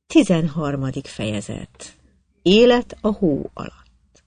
13. fejezet. Élet a hó alatt.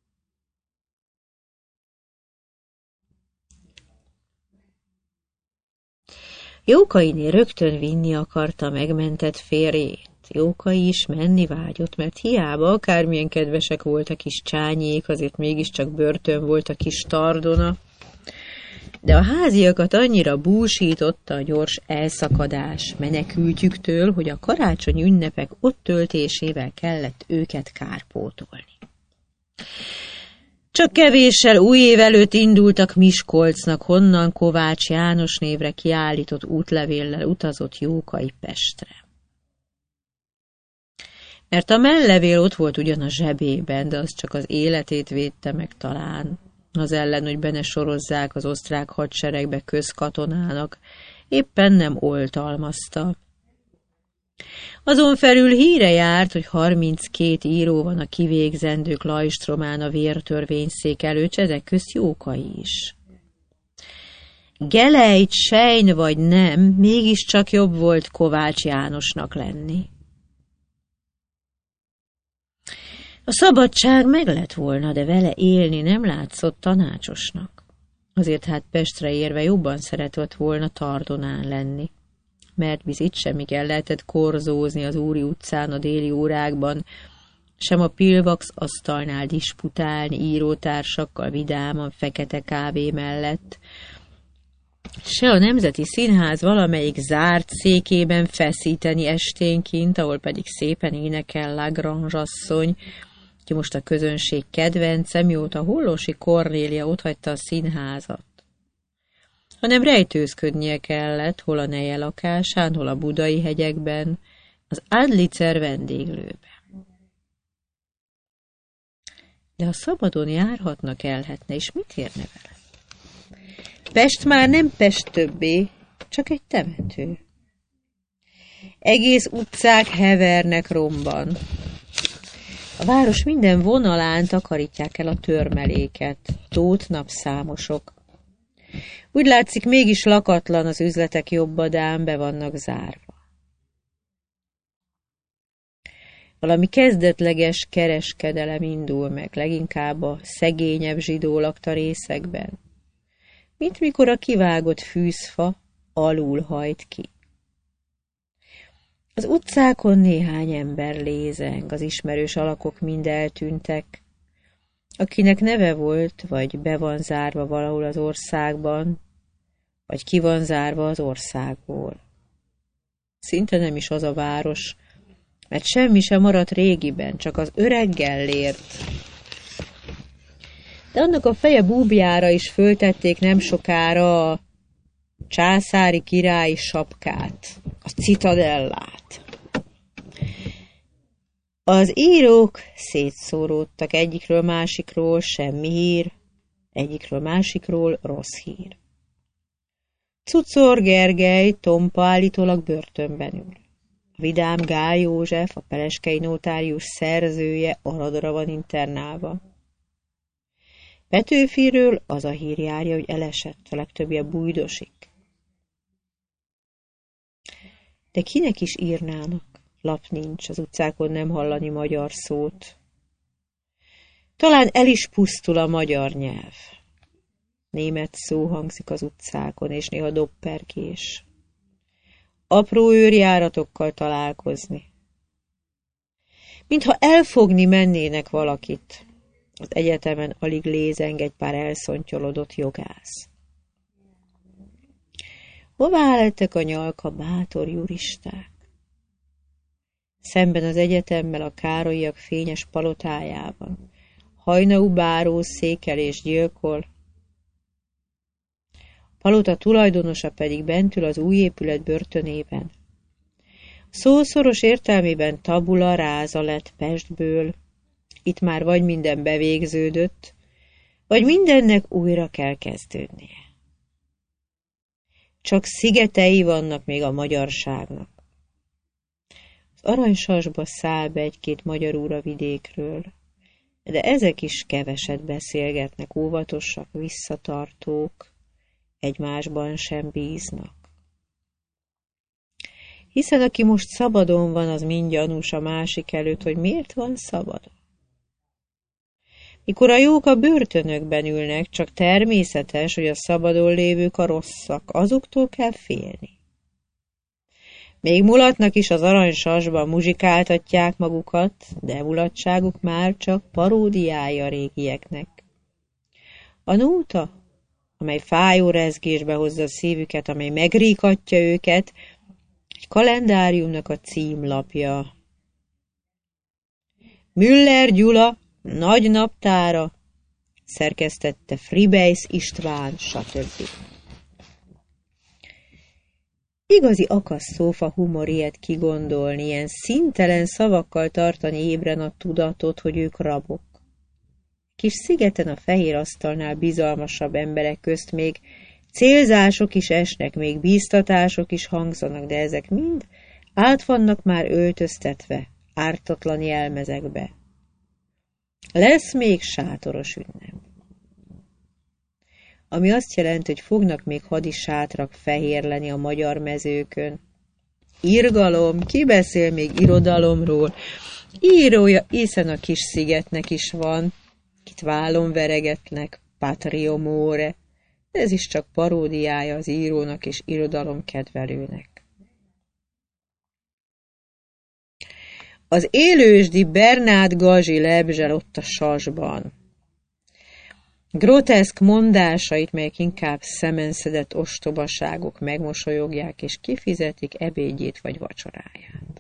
Jókainé rögtön vinni akarta megmentett férjét. Jókai is menni vágyott, mert hiába akármilyen kedvesek volt a kis csányék, azért mégiscsak börtön volt a kis Tardona. De a háziakat annyira búsította a gyors elszakadás menekültjüktől, hogy a karácsony ünnepek ott töltésével kellett őket kárpótolni. Csak kevéssel új év előtt indultak Miskolcnak, honnan Kovács János névre kiállított útlevéllel utazott Jókai Pestre. Mert a mellevél ott volt ugyan a zsebében, de az csak az életét védte meg talán. Az ellen, hogy be ne sorozzák az osztrák hadseregbe közkatonának, éppen nem oltalmazta. Azon felül híre járt, hogy 32 író van a kivégzendők lajstromán a vértörvényszék előtt, ezek közt Jókai is. Gelejt, sejn vagy nem, mégiscsak jobb volt Kovács Jánosnak lenni. A szabadság meg lett volna, de vele élni nem látszott tanácsosnak. Azért hát Pestre érve jobban szeretett volna Tardonán lenni, mert bizit semmig el lehetett korzózni az Úri utcán a déli órákban, sem a Pilvax asztalnál disputálni írótársakkal vidáman fekete kávé mellett, se a Nemzeti Színház valamelyik zárt székében feszíteni esténként, ahol pedig szépen énekel Lagrange asszony, ki most a közönség kedvence, mióta Hollósi Kornélia otthagyta a színházat. Hanem rejtőzködnie kellett, hol a neje lakásán, hol a budai hegyekben, az Adlicer vendéglőben. De ha szabadon járhatna, kelhetne, és mit érne vele? Pest már nem Pest többé, csak egy temető. Egész utcák hevernek romban. A város minden vonalán takarítják el a törmeléket, tót napszámosok. Úgy látszik, mégis lakatlan, az üzletek jobbadán be vannak zárva. Valami kezdetleges kereskedelem indul meg, leginkább a szegényebb zsidó lakta részekben, mint mikor a kivágott fűzfa alul hajt ki. Az utcákon néhány ember lézeng, az ismerős alakok mind eltűntek, akinek neve volt, vagy be van zárva valahol az országban, vagy ki van zárva az országból. Szinte nem is az a város, mert semmi sem maradt régiben, csak az öreg Gellért. De annak a feje búbjára is föltették nem sokára a császári királyi sapkát, a citadellát. Az írók szétszóródtak egyikről másikról, semmi hír, egyikről másikról rossz hír. Cucor Gergely tompa állítólag börtönben ül. A vidám Gál József, a peleskei notárius szerzője Aradra van internálva. Petőfiről az a hír járja, hogy elesett, a legtöbbje bújdosik. De kinek is írnának? Lap nincs, az utcákon nem hallani magyar szót. Talán el is pusztul a magyar nyelv. Német szó hangzik az utcákon, és néha doppergés. Apró őrjáratokkal találkozni. Mintha elfogni mennének valakit. Az egyetemen alig lézeng egy pár elszontyolodott jogász. Hová lettek a nyalka bátor juristák? Szemben az egyetemmel a Károlyiak fényes palotájában hajnaú báró székel és gyilkol. A palota tulajdonosa pedig bent ül az új épület börtönében. Szószoros értelmében tabula ráza lett Pestből. Itt már vagy minden bevégződött, vagy mindennek újra kell kezdődnie. Csak szigetei vannak még a magyarságnak. Az aranysasba száll be egy-két magyar úr a vidékről, de ezek is keveset beszélgetnek, óvatosak, visszatartók, egymásban sem bíznak. Hiszen aki most szabadon van, az mind gyanús a másik előtt, hogy miért van szabadon. Mikor a jók a börtönökben ülnek, csak természetes, hogy a szabadon lévők a rosszak, azoktól kell félni. Még mulatnak is az aranysasban muzsikáltatják magukat, de mulatságuk már csak paródiája a régieknek. A nóta, amely fájó rezgésbe hozza a szívüket, amely megríkatja őket, egy kalendáriumnak a címlapja. Müller Gyula nagy naptára, szerkesztette Fribeis István, stb. Igazi akasztófa humor ilyet kigondolni, ilyen színtelen szavakkal tartani ébren a tudatot, hogy ők rabok. Kis szigeten a fehér asztalnál bizalmasabb emberek közt még célzások is esnek, még bíztatások is hangzanak, de ezek mind át vannak már öltöztetve, ártatlan jelmezekbe. Lesz még sátoros ünnep. Ami azt jelenti, hogy fognak még hadisátrak fehérleni a magyar mezőkön. Irgalom, ki beszél még irodalomról? Írója, hiszen a kis szigetnek is van, kit vállon veregetnek, patrio more. Ez is csak paródiája az írónak és irodalomkedvelőnek. Az élősdi Bernát Gazsi lebzsel ott a sasban. Groteszk mondásait, melyek inkább szemenszedett ostobaságok megmosolyogják és kifizetik ebédjét vagy vacsoráját.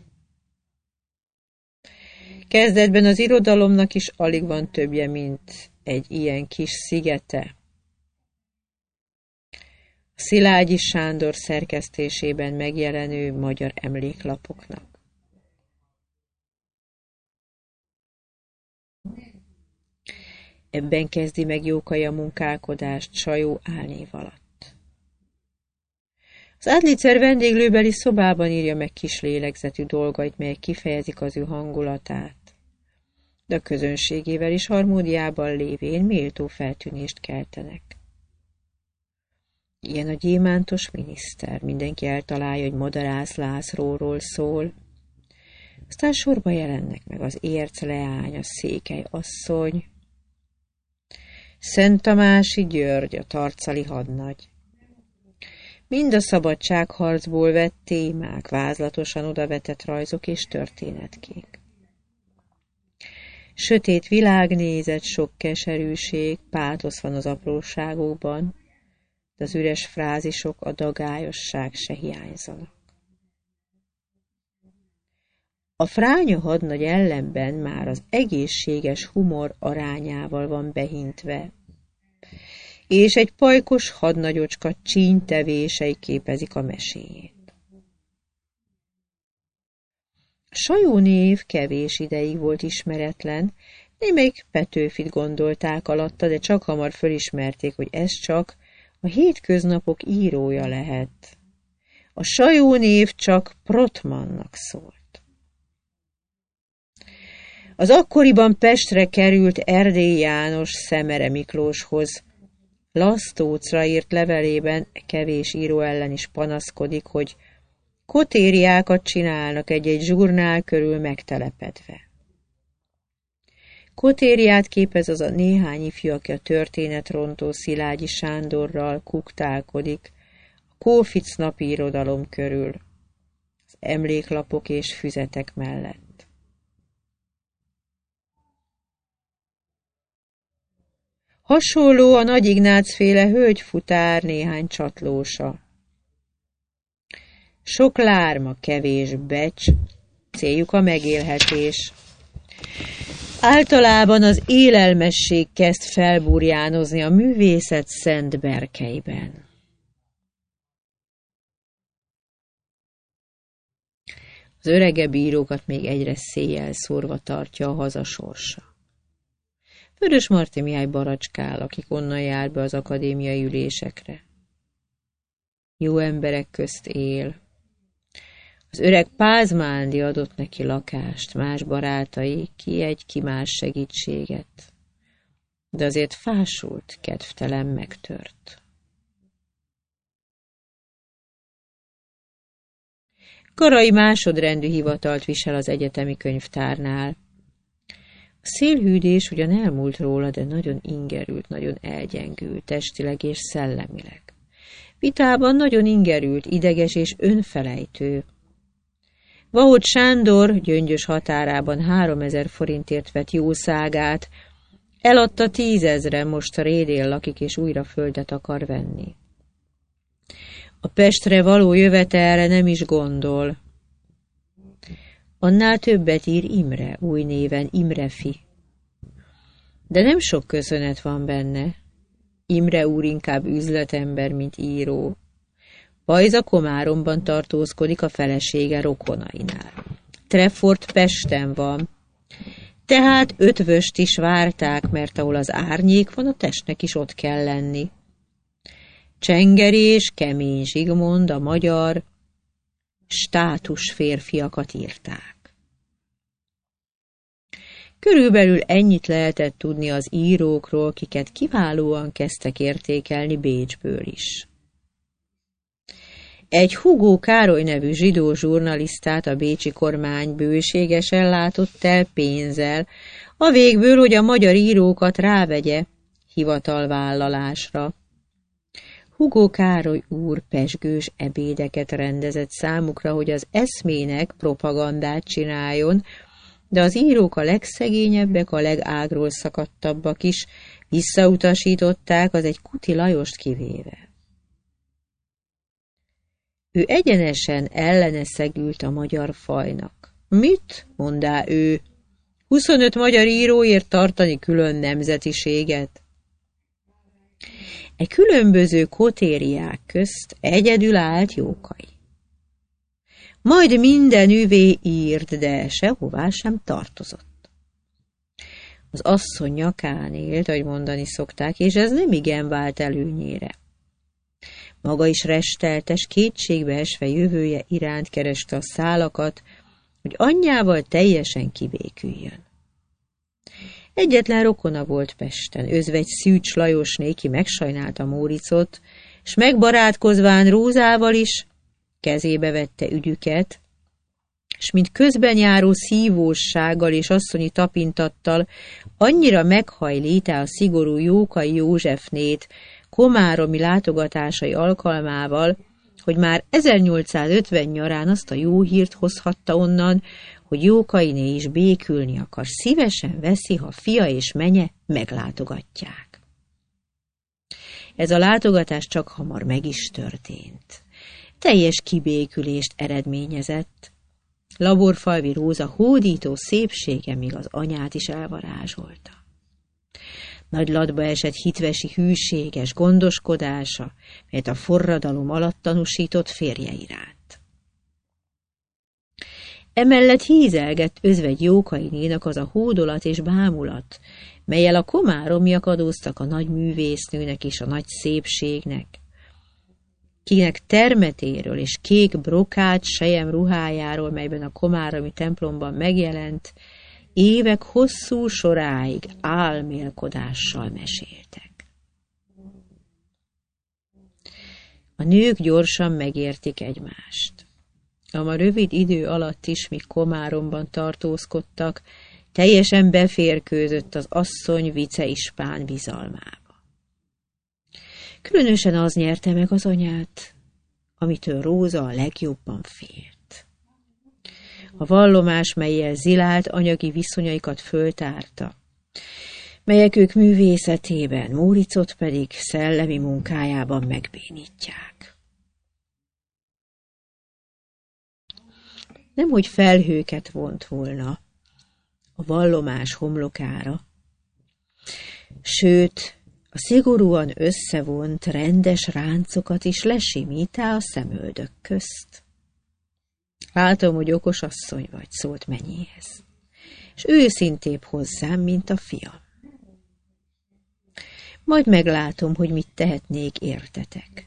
Kezdetben az irodalomnak is alig van többje, mint egy ilyen kis szigete. A Szilágyi Sándor szerkesztésében megjelenő magyar emléklapoknak. Ebben kezdi meg Jókai a munkálkodást Sajó álnév alatt. Az Adlicer vendéglőbeli szobában írja meg kis lélegzetű dolgait, melyek kifejezik az ő hangulatát, de a közönségével is harmóniában lévén méltó feltűnést keltenek. Ilyen a gyémántos miniszter, mindenki eltalálja, hogy Madarász Lászlóról szól. Aztán sorba jelennek meg az Érc leány, a Székely asszony, Szent Tamási György, a tarcali hadnagy. Mind a szabadságharcból vett témák, vázlatosan odavetett rajzok és történetkék. Sötét világnézet, sok keserűség, pátosz van az apróságokban, de az üres frázisok, a dagályosság se hiányzanak. A fránya hadnagy ellenben már az egészséges humor arányával van behintve, és egy pajkos hadnagyocska csínytevései képezik a meséjét. A Sajó név kevés ideig volt ismeretlen, némelyik Petőfit gondolták alatta, de csak hamar fölismerték, hogy ez csak a hétköznapok írója lehet. A Sajó név csak Protmannak szólt. Az akkoriban Pestre került Erdély János Szemere Miklóshoz Lasztócra írt levelében kevés író ellen is panaszkodik, hogy kotériákat csinálnak egy-egy zsurnál körül megtelepedve. Kotériát képez az a néhány ifjú, aki a történetrontó Szilágyi Sándorral kuktálkodik a Kófic napi irodalom körül, az emléklapok és füzetek mellett. Hasonló a Nagy Ignác-féle hölgyfutár néhány csatlósa. Sok lárma, kevés becs, céljuk a megélhetés. Általában az élelmesség kezd felburjánozni a művészet szent berkeiben. Az öregebb írókat még egyre széjjel szórva tartja a haza sorsa. Vörös Marti Mihály baracskál, akik onnan jár be az akadémiai ülésekre. Jó emberek közt él. Az öreg Pázmándi adott neki lakást, más barátai, ki egy, ki más segítséget. De azért fásult, kedvtelen, megtört. Garai másodrendű hivatalt visel az egyetemi könyvtárnál. A szélhűdés ugyan elmúlt róla, de nagyon ingerült, nagyon elgyengült, testileg és szellemileg. Vitában nagyon ingerült, ideges és önfelejtő. Vahogy Sándor Gyöngyös határában 3000 forintért vett jószágát, eladta 10 000-re, most Rédén lakik és újra földet akar venni. A Pestre való jövetelre nem is gondol. Annál többet ír Imre, új néven Imrefi. De nem sok köszönet van benne. Imre úr inkább üzletember, mint író. Bajza Komáromban tartózkodik a felesége rokonainál. Treffort Pesten van. Tehát Ötvöst is várták, mert ahol az árnyék van, a testnek is ott kell lenni. Csengeri és Kemény Zsigmond a magyar státus férfiakat írták. Körülbelül ennyit lehetett tudni az írókról, kiket kiválóan kezdtek értékelni Bécsből is. Egy Hugo Károly nevű zsidó zsurnalisztát a bécsi kormány bőségesen látott el pénzzel, a végből, hogy a magyar írókat rávegye hivatalvállalásra. Hugo Károly úr pezsgős ebédeket rendezett számukra, hogy az eszmének propagandát csináljon, de az írók a legszegényebbek, a legágról szakadtabbak is visszautasították, az egy Kuti Lajost kivéve. Ő egyenesen ellene szegült a magyar fajnak. Mit? Mondá ő. 25 magyar íróért tartani külön nemzetiséget? E különböző kotériák közt egyedül állt Jókai. Majd minden üvé írt, de sehová sem tartozott. Az asszony nyakán élt, ahogy mondani szokták, és ez nem igen vált előnyére. Maga is resteltes, kétségbe esve jövője iránt kereste a szálakat, hogy anyjával teljesen kibéküljön. Egyetlen rokona volt Pesten, özvegy Szűcs Lajosné, ki megsajnálta Móricot, s megbarátkozván Rózával is kezébe vette ügyüket, s mint közben járó szívóssággal és asszonyi tapintattal annyira meghajlítta a szigorú Jókai Józsefnét komáromi látogatásai alkalmával, hogy már 1850 nyarán azt a jó hírt hozhatta onnan, hogy Jókainé is békülni akar, szívesen veszi, ha fia és menye meglátogatják. Ez a látogatás csak hamar meg is történt. Teljes kibékülést eredményezett. Laborfalvi Róza hódító szépsége még az anyát is elvarázsolta. Nagy latba esett hitvesi hűséges gondoskodása, melyet a forradalom alatt tanúsított férje iránt. Emellett hízelgett özvegy Jókainénak az a hódolat és bámulat, mellyel a komáromiak adóztak a nagy művésznőnek és a nagy szépségnek, kinek termetéről és kék brokát sejem ruhájáról, melyben a komáromi templomban megjelent, évek hosszú soráig álmélkodással meséltek. A nők gyorsan megértik egymást. A rövid idő alatt is, míg Komáromban tartózkodtak, teljesen beférkőzött az asszony vice ispán bizalmába. Különösen az nyerte meg az anyát, amitől Róza a legjobban félt. A vallomás, mellyel zilált anyagi viszonyaikat föltárta, melyek ők művészetében, Móricot pedig szellemi munkájában megbénítják. Nemhogy felhőket vont volna a vallomás homlokára, sőt, a szigorúan összevont rendes ráncokat is lesimítá a szemöldök közt. Látom, hogy okos asszony vagy, szólt menyéhez, és őszintébb hozzám, mint a fiam. Majd meglátom, hogy mit tehetnék értetek.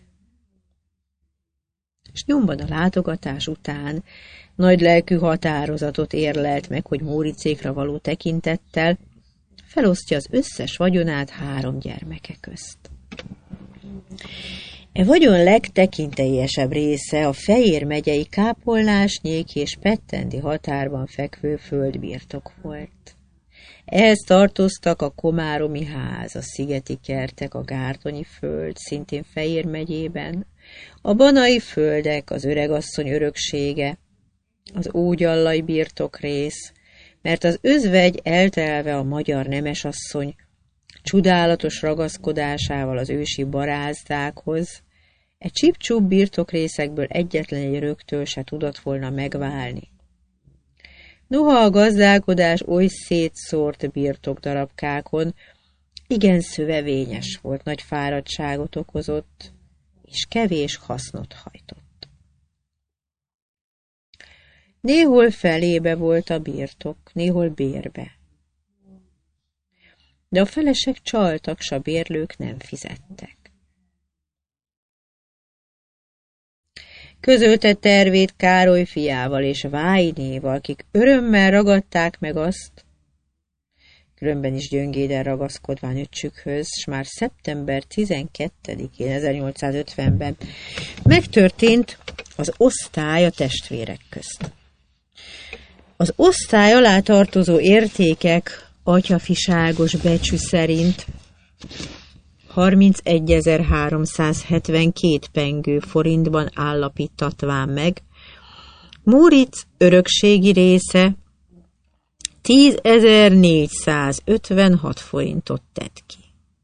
És nyomban a látogatás után nagy lelkű határozatot érlelt meg, hogy Móricékra való tekintettel felosztja az összes vagyonát 3 gyermeke közt. E vagyon legtekintélyesebb része a Fejér megyei Kápolnásnyék és Pettendi határban fekvő földbirtok volt. Ehhez tartoztak a Komáromi ház, a Szigeti kertek, a Gárdonyi föld, szintén Fejér megyében, a Banai földek, az öregasszony öröksége, az Ógyallai birtokrész, mert az özvegy eltelve a magyar nemesasszony csodálatos ragaszkodásával az ősi barázdákhoz, egy csip-csup birtokrészekből egyetlen egy rögtől se tudott volna megválni. Noha a gazdálkodás oly szétszórt birtokdarabkákon igen szövevényes volt, nagy fáradtságot okozott, és kevés hasznot hajtott. Néhol felébe volt a birtok, néhol bérbe. De a felesek csaltak, s a bérlők nem fizettek. Közölte tervét Károly fiával és Váinéval, akik örömmel ragadták meg azt, különben is gyöngéden ragaszkodván öccsükhöz, s már szeptember 12-én 1850-ben megtörtént az osztály a testvérek közt. Az osztály alá tartozó értékek atyafiságos becsű szerint 31.372 pengő forintban állapítatván meg, Móricz örökségi része 10.456 forintot tett ki.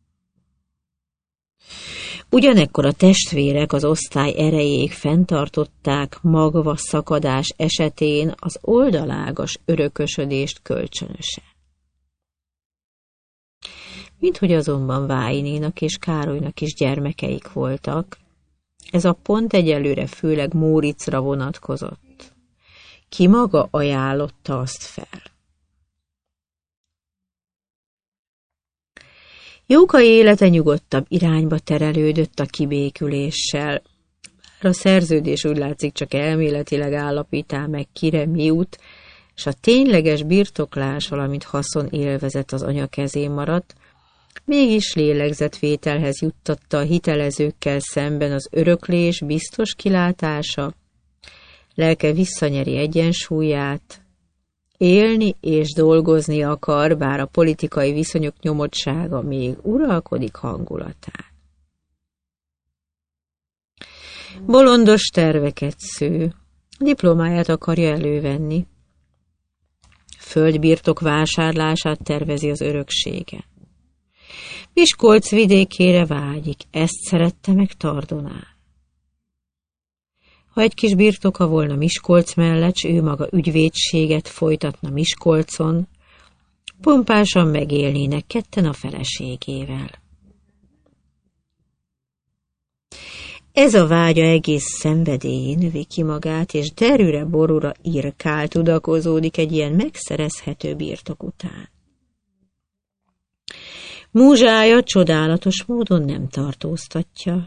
Ugyanekkor a testvérek az osztály erejéig fenntartották magva szakadás esetén az oldalágas örökösödést kölcsönösen. Minthogy azonban Váinénak és Károlynak is gyermekeik voltak, ez a pont egyelőre főleg Móriczra vonatkozott. Ki maga ajánlotta azt fel. Jókai élete nyugodtabb irányba terelődött a kibéküléssel. Bár a szerződés úgy látszik csak elméletileg állapítá meg kire miút, és a tényleges birtoklás, valamint haszon élvezet az anya kezén maradt, mégis lélegzetvételhez juttatta a hitelezőkkel szemben az öröklés biztos kilátása, lelke visszanyeri egyensúlyát, élni és dolgozni akar, bár a politikai viszonyok nyomottsága még uralkodik hangulatán. Bolondos terveket sző, diplomáját akarja elővenni, földbirtok vásárlását tervezi az öröksége. Miskolc vidékére vágyik, ezt szerette meg Tardonán. Ha egy kis birtoka volna Miskolc mellett, s ő maga ügyvédséget folytatna Miskolcon, pompásan megélnének ketten a feleségével. Ez a vágya egész szenvedélyén növi ki magát, és derűre borúra irkál, tudakozódik egy ilyen megszerezhető birtok után. Múzsája csodálatos módon nem tartóztatja.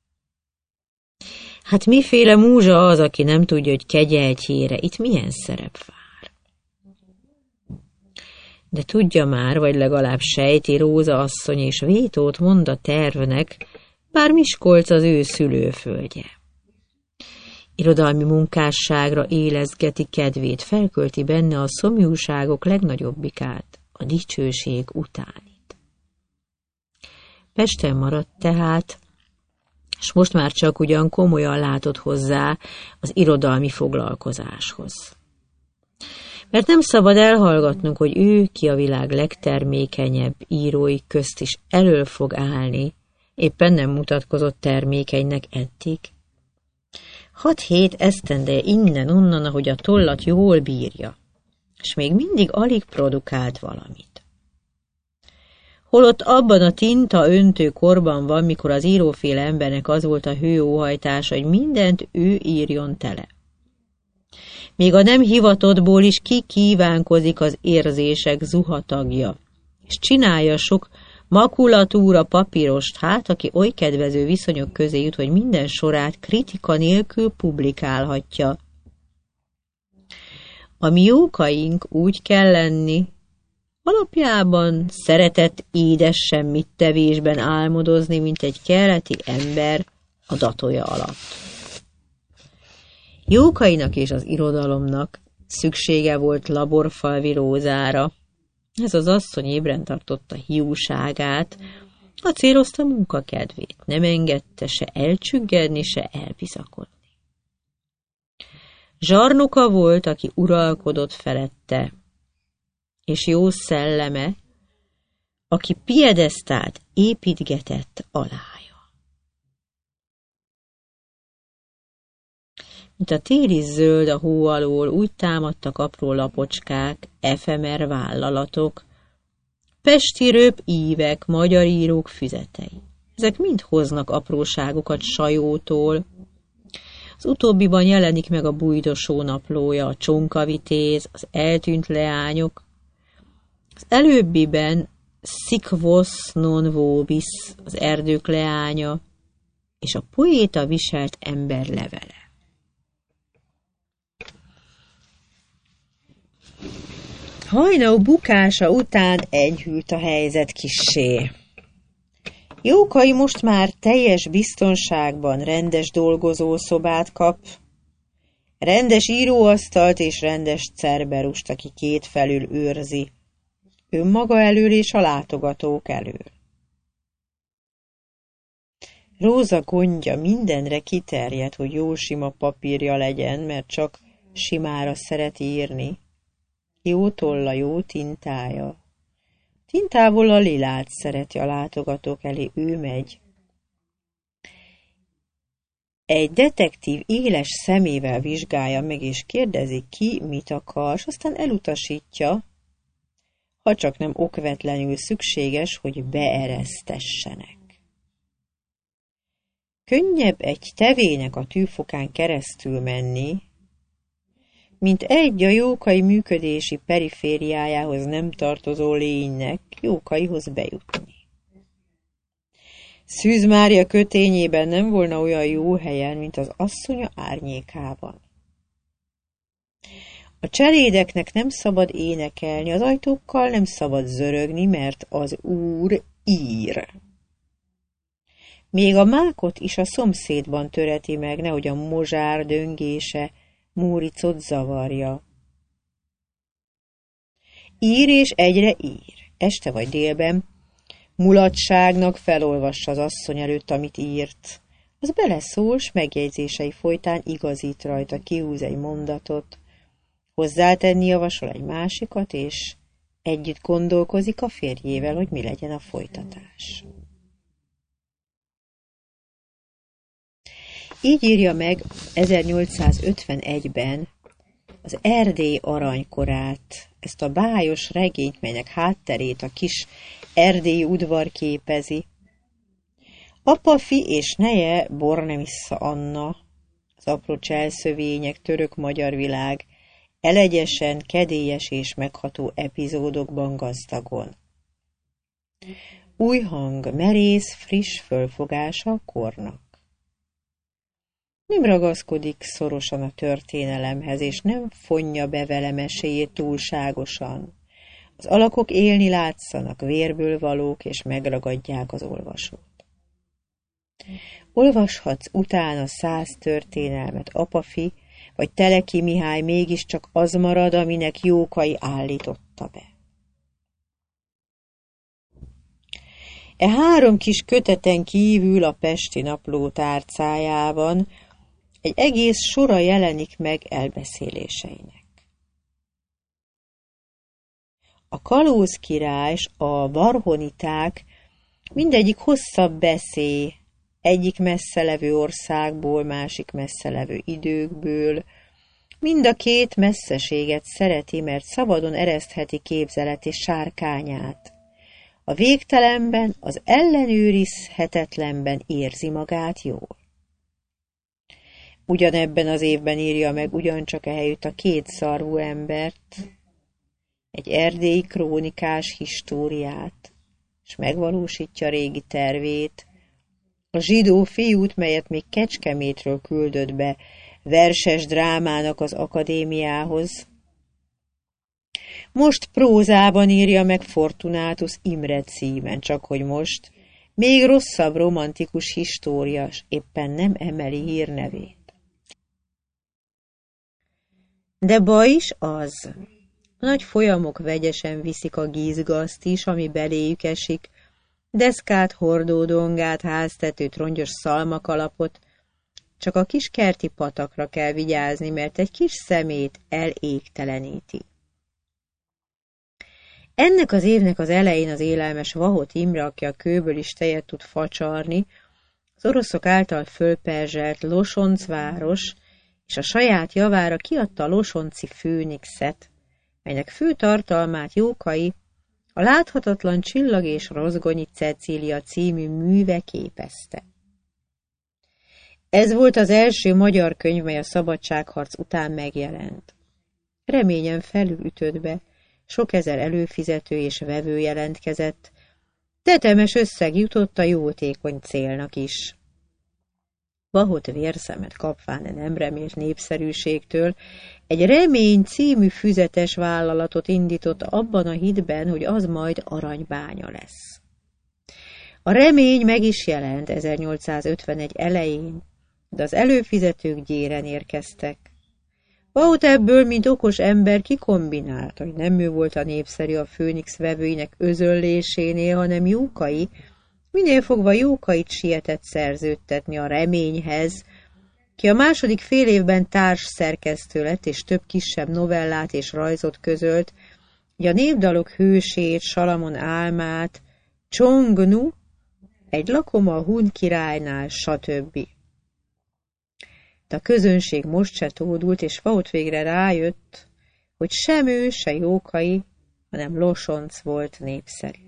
Hát miféle múzsa az, aki nem tudja, hogy kegyeltjére itt milyen szerep vár? De tudja már, vagy legalább sejti Róza asszony, és vétót mond a tervnek, bár Miskolc az ő szülőföldje. Irodalmi munkásságra élezgeti kedvét, felkölti benne a szomjúságok legnagyobbikát, a dicsőség utánit. Pesten maradt tehát, és most már csak ugyan komolyan látott hozzá az irodalmi foglalkozáshoz. Mert nem szabad elhallgatnunk, hogy ő, ki a világ legtermékenyebb írói közt is elől fog állni, éppen nem mutatkozott termékenynek eddig. 6-7 esztendeje innen-onnan, ahogy a tollat jól bírja, és még mindig alig produkált valamit. Holott abban a tinta öntő korban van, mikor az íróféle embernek az volt a hőóhajtása, hogy mindent ő írjon tele. Még a nem hivatottból is kívánkozik az érzések zuhatagja, és csinálja sok makulatúra papírost, hát aki oly kedvező viszonyok közé jut, hogy minden sorát kritika nélkül publikálhatja. A mi jókaink úgy kell lenni, alapjában szeretett édes semmit tevésben álmodozni, mint egy keleti ember a datója alatt. Jókainak és az irodalomnak szüksége volt laborfalvi Rózára. Ez az asszony ébren tartotta hiúságát, acélozta munkakedvét, nem engedte se elcsüggedni, se elbizakodni. Zsarnoka volt, aki uralkodott felette, és jó szelleme, aki piedesztált építgetett alája. Mint a téli zöld a hó alól, úgy támadtak apró lapocskák, efemer vállalatok, pesti röp ívek, magyar írók füzetei. Ezek mind hoznak apróságokat Sajótól. Az utóbbiban jelenik meg a Bújdosó naplója, a Csonkavitéz, az eltűnt leányok. Az előbbiben Szikvosz non vobis, az erdők leánya, és a poéta viselt ember levele. Hajnau bukása után enyhült a helyzet kissé. Jókai most már teljes biztonságban rendes dolgozószobát kap, rendes íróasztalt és rendes cerberust, aki kétfelül őrzi, önmaga elől és a látogatók elől. Róza gondja mindenre kiterjed, hogy jó sima papírja legyen, mert csak simára szeret írni. Jó tolla, jó tintája. Tintából a lilát szereti, a látogatók elé ő megy. Egy detektív éles szemével vizsgálja meg, és kérdezi ki, mit akar, s aztán elutasítja, ha csak nem okvetlenül szükséges, hogy beeresztessenek. Könnyebb egy tevének a tűfokán keresztül menni, mint egy a Jókai működési perifériájához nem tartozó lénynek Jókaihoz bejutni. Szűz Mária kötényében nem volna olyan jó helyen, mint az asszonya árnyékában. A cselédeknek nem szabad énekelni, az ajtókkal nem szabad zörögni, mert az úr ír. Még a mákot is a szomszédban töreti meg, nehogy a mozsár döngése Móricot zavarja. Ír és egyre ír. Este vagy délben mulatságnak felolvassa az asszony előtt, amit írt. Az beleszól, s megjegyzései folytán igazít rajta, kihúz egy mondatot, hozzátenni javasol egy másikat, és együtt gondolkozik a férjével, hogy mi legyen a folytatás. Így írja meg 1851-ben az Erdély aranykorát, ezt a bájos regényt, melynek hátterét a kis erdélyi udvar képezi. Apa, fi és neje Bornemissza Anna, az apró cselszövények, török-magyar világ, elegyesen, kedélyes és megható epizódokban gazdagon. Új hang, merész, friss fölfogása a kornak. Nem ragaszkodik szorosan a történelemhez, és nem fonja be vele meséjét túlságosan. Az alakok élni látszanak, vérből valók, és megragadják az olvasót. Olvashatsz utána 100 történelmet, apafi, vagy Teleki Mihály mégiscsak az marad, aminek Jókai állította be. E 3 kis köteten kívül a Pesti Napló tárcájában egy egész sora jelenik meg elbeszéléseinek. A kalózkirály s a varhoniták mindegyik hosszabb beszél, egyik messzelevő országból, másik messzelevő időkből. Mind a két messzeséget szereti, mert szabadon eresztheti képzeleti sárkányát. A végtelenben, az ellenőrizhetetlenben érzi magát jól. Ugyanebben az évben írja meg ugyancsak ehelyütt a 2 szarvú embert, egy erdélyi krónikás históriát, és megvalósítja régi tervét, a zsidó fiút, melyet még Kecskemétről küldött be verses drámának az akadémiához. Most prózában írja meg Fortunátus Imre címen, csak hogy most Még rosszabb romantikus história éppen nem emeli hírnevét. De baj is az. A nagy folyamok vegyesen viszik a gízgazt is, ami beléjük esik, deszkát, hordódongát, háztetőt, rongyos szalmakalapot. Csak a kis kerti patakra kell vigyázni, mert egy kis szemét elégteleníti. Ennek az évnek az elején az élelmes Vahot Imre, aki a kőből is tejet tud facsarni, az oroszok által fölperzselt Losonc város, és a saját javára kiadta a losonci főnixet, melynek fő tartalmát Jókai a Láthatatlan csillag és Rozgonyi Cecília című műve képezte. Ez volt az első magyar könyv, mely a szabadságharc után megjelent. Reményen felülütött be, sok ezer előfizető és vevő jelentkezett, tetemes összeg jutott a jótékony célnak is. Vahot vérszemet kapván a nem remélt népszerűségtől, egy Remény című füzetes vállalatot indított abban a hitben, hogy az majd aranybánya lesz. A Remény meg is jelent 1851 elején, de az előfizetők gyéren érkeztek. Vahot ebből, mint okos ember kikombinált, hogy nem ő volt a népszerű a Főnix vevőinek özöllésénél, hanem Jókai, minél fogva Jókait sietett szerződtetni a Reményhez, ki a második fél évben társszerkesztő lett, és több kisebb novellát és rajzot közölt, így a népdalok hősét, Salamon álmát, Csongnu, egy lakoma a Hun királynál, stb. De a közönség most se tódult, és Vahot végre rájött, hogy sem ő, se Jókai, hanem Losonc volt népszerű.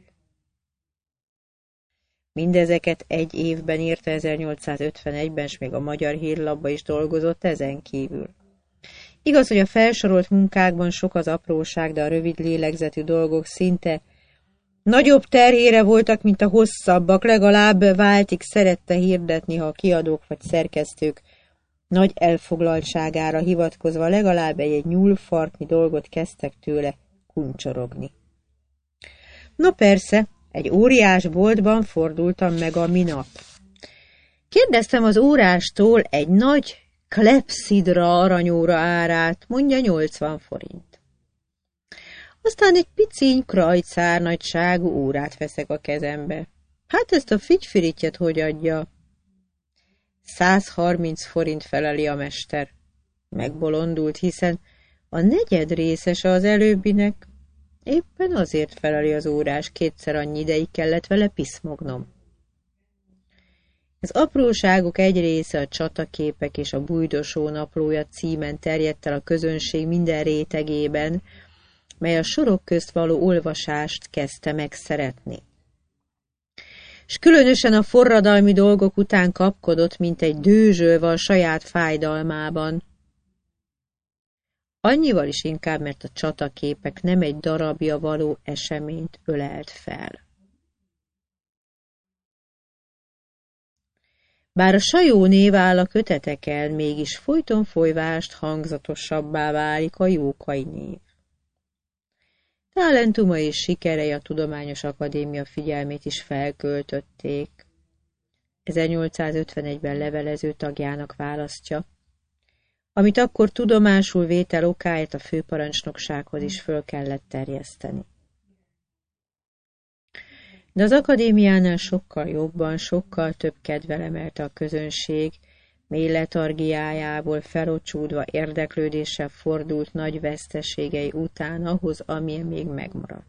Mindezeket egy évben írta 1851-ben, s még a Magyar Hírlapba is dolgozott ezen kívül. Igaz, hogy a felsorolt munkákban sok az apróság, de a rövid lélegzetű dolgok szinte nagyobb terhére voltak, mint a hosszabbak, legalább váltig szerette hirdetni, ha a kiadók vagy szerkesztők nagy elfoglaltságára hivatkozva legalább egy nyúlfartnyi dolgot kezdtek tőle kuncsorogni. No persze, egy óriás boltban fordultam meg a minap. Kérdeztem az órástól egy nagy klepszidra aranyóra árát, mondja 80 forint. Aztán egy piciny krajcár nagyságú órát veszek a kezembe. Hát ezt a figyfirityet hogy adja? 130 forint feleli a mester. Megbolondult, hiszen a negyed részese az előbbinek. Éppen azért feleli az órás, kétszer annyi ideig kellett vele piszmognom. Az apróságok egy része, a Csataképek és a Bújdosó naplója címen terjedt el a közönség minden rétegében, mely a sorok közt való olvasást kezdte meg szeretni. S különösen a forradalmi dolgok után kapkodott, mint egy dőzsölve a saját fájdalmában. Annyival is inkább, mert a Csataképek nem egy darabja való eseményt ölelt fel. Bár a Sajó név áll a köteteken, mégis folyton folyvást hangzatosabbá válik a Jókai név. Talentuma és sikerei a Tudományos Akadémia figyelmét is felköltötték. 1851-ben levelező tagjának választja, amit akkor tudomásul vétel okáért a főparancsnoksághoz is föl kellett terjeszteni. De az akadémiánál sokkal jobban, sokkal több kedvel emelte a közönség, mély letargiájából felocsúdva érdeklődéssel fordult nagy veszteségei után ahhoz, amilyen még megmaradt.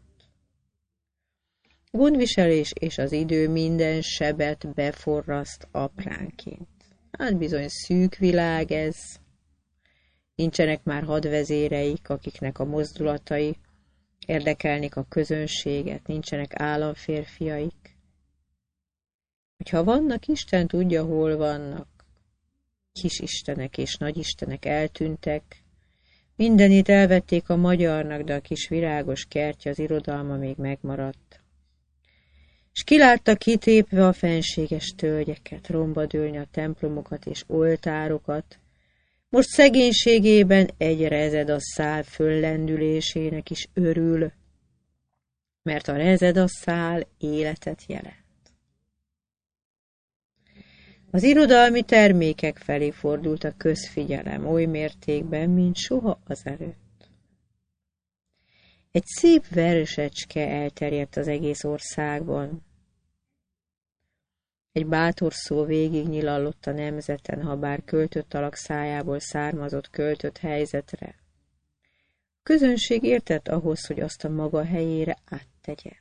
Gondviselés és az idő minden sebet beforraszt apránként. Hát bizony szűk világ ez. Nincsenek már hadvezéreik, akiknek a mozdulatai érdekelnék a közönséget, nincsenek államférfiaik. Hogyha vannak, Isten tudja, hol vannak. Kisistenek és nagyistenek eltűntek. Mindenit elvették a magyarnak, de a kis virágos kertje, az irodalma még megmaradt. S kilátta kitépve a fenséges tölgyeket, romba dőlni a templomokat és oltárokat. Most szegénységében egy rezedasszál föllendülésének is örül, mert a rezedasszál életet jelent. Az irodalmi termékek felé fordult a közfigyelem oly mértékben, mint soha azelőtt. Egy szép versecske elterjedt az egész országban. Egy bátor szó végignyilallott a nemzeten, ha bár költött alak szájából származott költött helyzetre. A közönség értett ahhoz, hogy azt a maga helyére áttegye.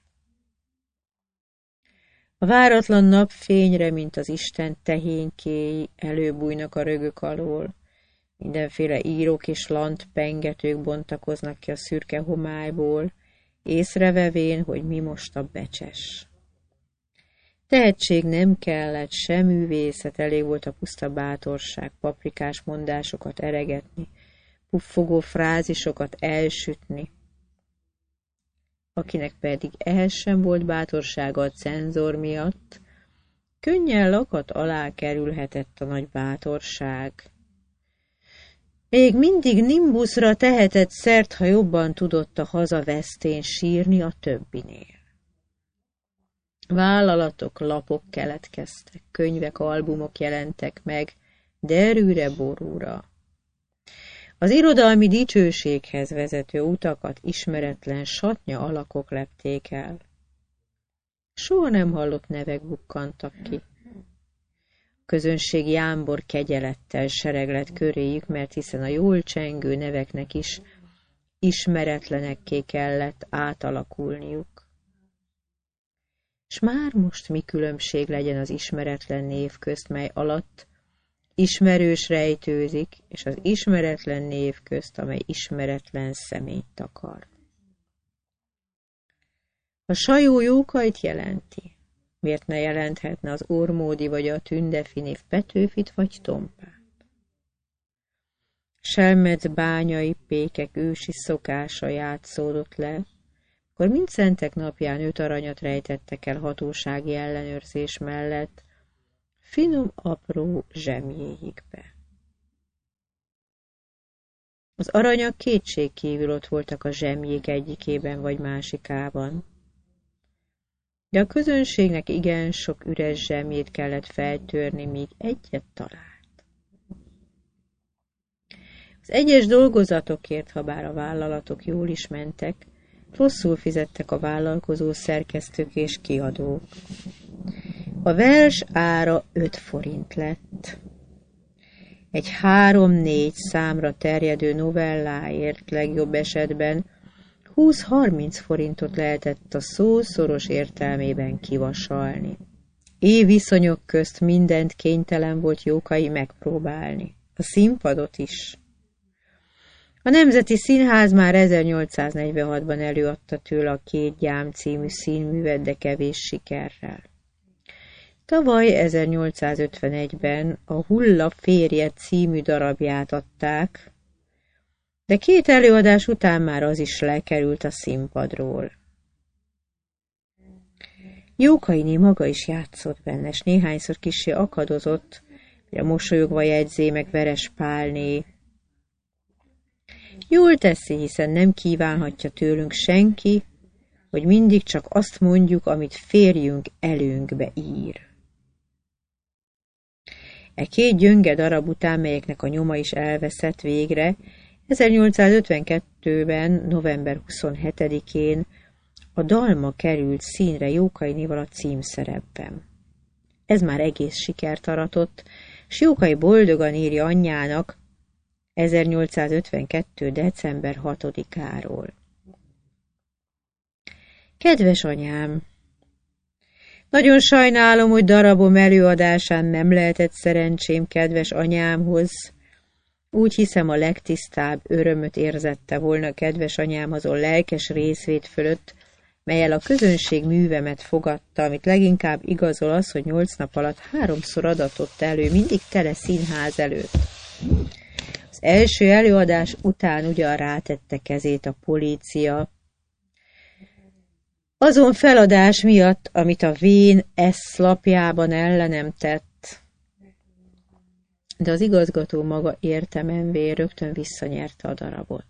A váratlan napfényre, mint az Isten tehénkéi, előbújnak a rögök alól. Mindenféle írók és lantpengetők bontakoznak ki a szürke homályból, észrevevén, hogy mi most a becses. Tehetség nem kellett, sem művészet, elég volt a puszta bátorság, paprikás mondásokat eregetni, puffogó frázisokat elsütni. Akinek pedig ehhez sem volt bátorsága a cenzor miatt, könnyen lakat alá kerülhetett a nagy bátorság. Még mindig nimbuszra tehetett szert, ha jobban tudott a hazavesztén sírni a többinél. Vállalatok, lapok keletkeztek, könyvek, albumok jelentek meg, derűre, borúra. Az irodalmi dicsőséghez vezető utakat ismeretlen satnya alakok lepték el. Soha nem hallott nevek bukkantak ki. A közönség jámbor kegyelettel sereglett köréjük, mert hiszen a jól csengő neveknek is ismeretlenekké kellett átalakulniuk. S már most mi különbség legyen az ismeretlen név közt, mely alatt ismerős rejtőzik, és az ismeretlen név közt, amely ismeretlen személyt takar. A sajó Jókait jelenti. Miért ne jelenthetne az Ormódi vagy a Tündefi név Petőfit vagy Tompát? Selmec bányai pékek ősi szokása játszódott le, akkor Mindszentek napján 5 aranyat rejtettek el hatósági ellenőrzés mellett, finom, apró zsemjéjikbe. Az aranyak kétségkívül ott voltak a zsemjék egyikében vagy másikában, de a közönségnek igen sok üres zsemjét kellett feltörni, míg egyet talált. Az egyes dolgozatokért, ha bár a vállalatok jól is mentek, rosszul fizettek a vállalkozó szerkesztők és kiadók. A vers ára 5 forint lett. Egy 3-4 számra terjedő novelláért legjobb esetben 20-30 forintot lehetett a szó szoros értelmében kivasalni. Évviszonyok közt mindent kénytelen volt Jókai megpróbálni. A színpadot is. A Nemzeti Színház már 1846-ban előadta tőle a 2 gyám című színművet, de kevés sikerrel. Tavaly 1851-ben a Hulla férje című darabját adták, de 2 előadás után már az is lekerült a színpadról. Jókainé maga is játszott benne, és néhányszor kissé akadozott, mire mosolyogva jegyzé meg Veres Pálné. Jól teszi, hiszen nem kívánhatja tőlünk senki, hogy mindig csak azt mondjuk, amit férjünk előnkbe ír. E 2 gyönge darab után, melyeknek a nyoma is elveszett végre, 1852-ben, november 27-én a dalma került színre Jókainéval a címszerepben. Ez már egész sikert aratott, s Jókai boldogan írja anyjának 1852. december 6-áról. Kedves anyám! Nagyon sajnálom, hogy darabom előadásán nem lehetett szerencsém kedves anyámhoz. Úgy hiszem, a legtisztább örömöt érzette volna kedves anyám azon lelkes részvét fölött, mellyel a közönség művemet fogadta, amit leginkább igazol az, hogy 8 nap alatt 3-szor adatott elő, mindig tele színház előtt. Az első előadás után ugyan rátette kezét a polícia, azon feladás miatt, amit a vén lapjában ellenem tett, de az igazgató maga értemenvé rögtön visszanyerte a darabot.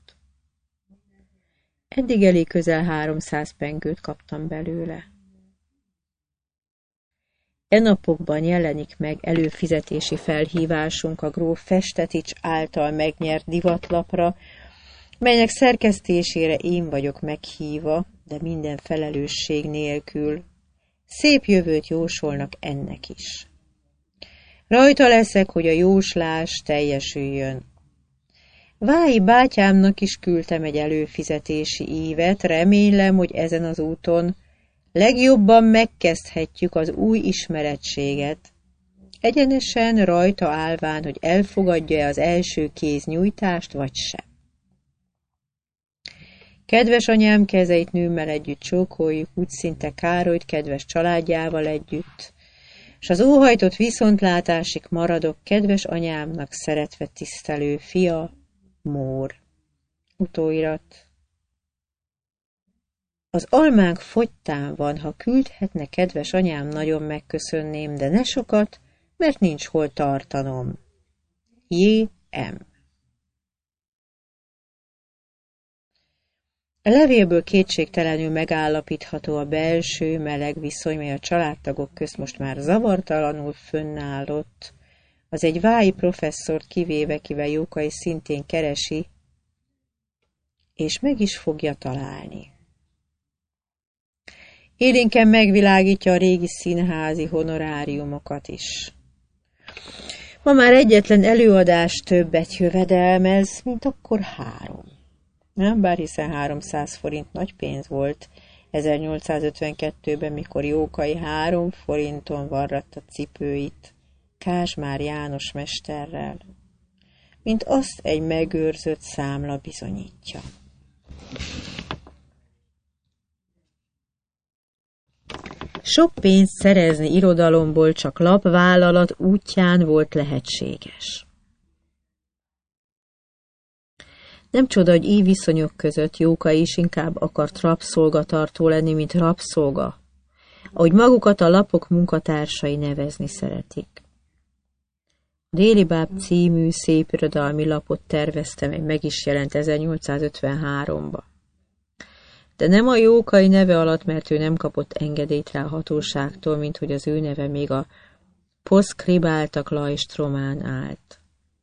Eddig elég közel 300 pengőt kaptam belőle. napokban jelenik meg előfizetési felhívásunk a gróf Festetics által megnyert divatlapra, melynek szerkesztésére én vagyok meghívva, de minden felelősség nélkül. Szép jövőt jósolnak ennek is. Rajta leszek, hogy a jóslás teljesüljön. Vályi bátyámnak is küldtem egy előfizetési ívet, remélem, hogy ezen az úton legjobban megkezdhetjük az új ismerettséget, egyenesen rajta állván, hogy elfogadja-e az első kéznyújtást, vagy sem. Kedves anyám kezeit nőmmel együtt csókoljuk, úgy szinte Károlyt kedves családjával együtt, s az óhajtott viszontlátásig maradok kedves anyámnak szeretve tisztelő fia, Mór. Utóirat. Az almánk fogytán van, ha küldhetne kedves anyám, nagyon megköszönném, de ne sokat, mert nincs hol tartanom. J.M. A levélből kétségtelenül megállapítható a belső, meleg viszony, mely a családtagok közt most már zavartalanul fönnállott. Az egy vályi professzort kivéve, kivel Jókai szintén keresi, és meg is fogja találni. Élénken megvilágítja a régi színházi honoráriumokat is. Ma már egyetlen előadás többet jövedelmez, mint akkor 3. Nem, bár hiszen 300 forint nagy pénz volt 1852-ben, mikor Jókai 3 forinton varratta cipőit Kázsmár János mesterrel, mint azt egy megőrzött számla bizonyítja. Sok pénzt szerezni irodalomból csak lapvállalat útján volt lehetséges. Nem csoda, hogy így viszonyok között Jókai is inkább akart rabszolgatartó lenni, mint rabszolga, ahogy magukat a lapok munkatársai nevezni szeretik. A Déli Báb című szép irodalmi lapot terveztem, egy meg is jelent 1853-ba. De nem a Jókai neve alatt, mert ő nem kapott engedélyt rá a hatóságtól, mint hogy az ő neve még a poszkribáltak lajstromán állt.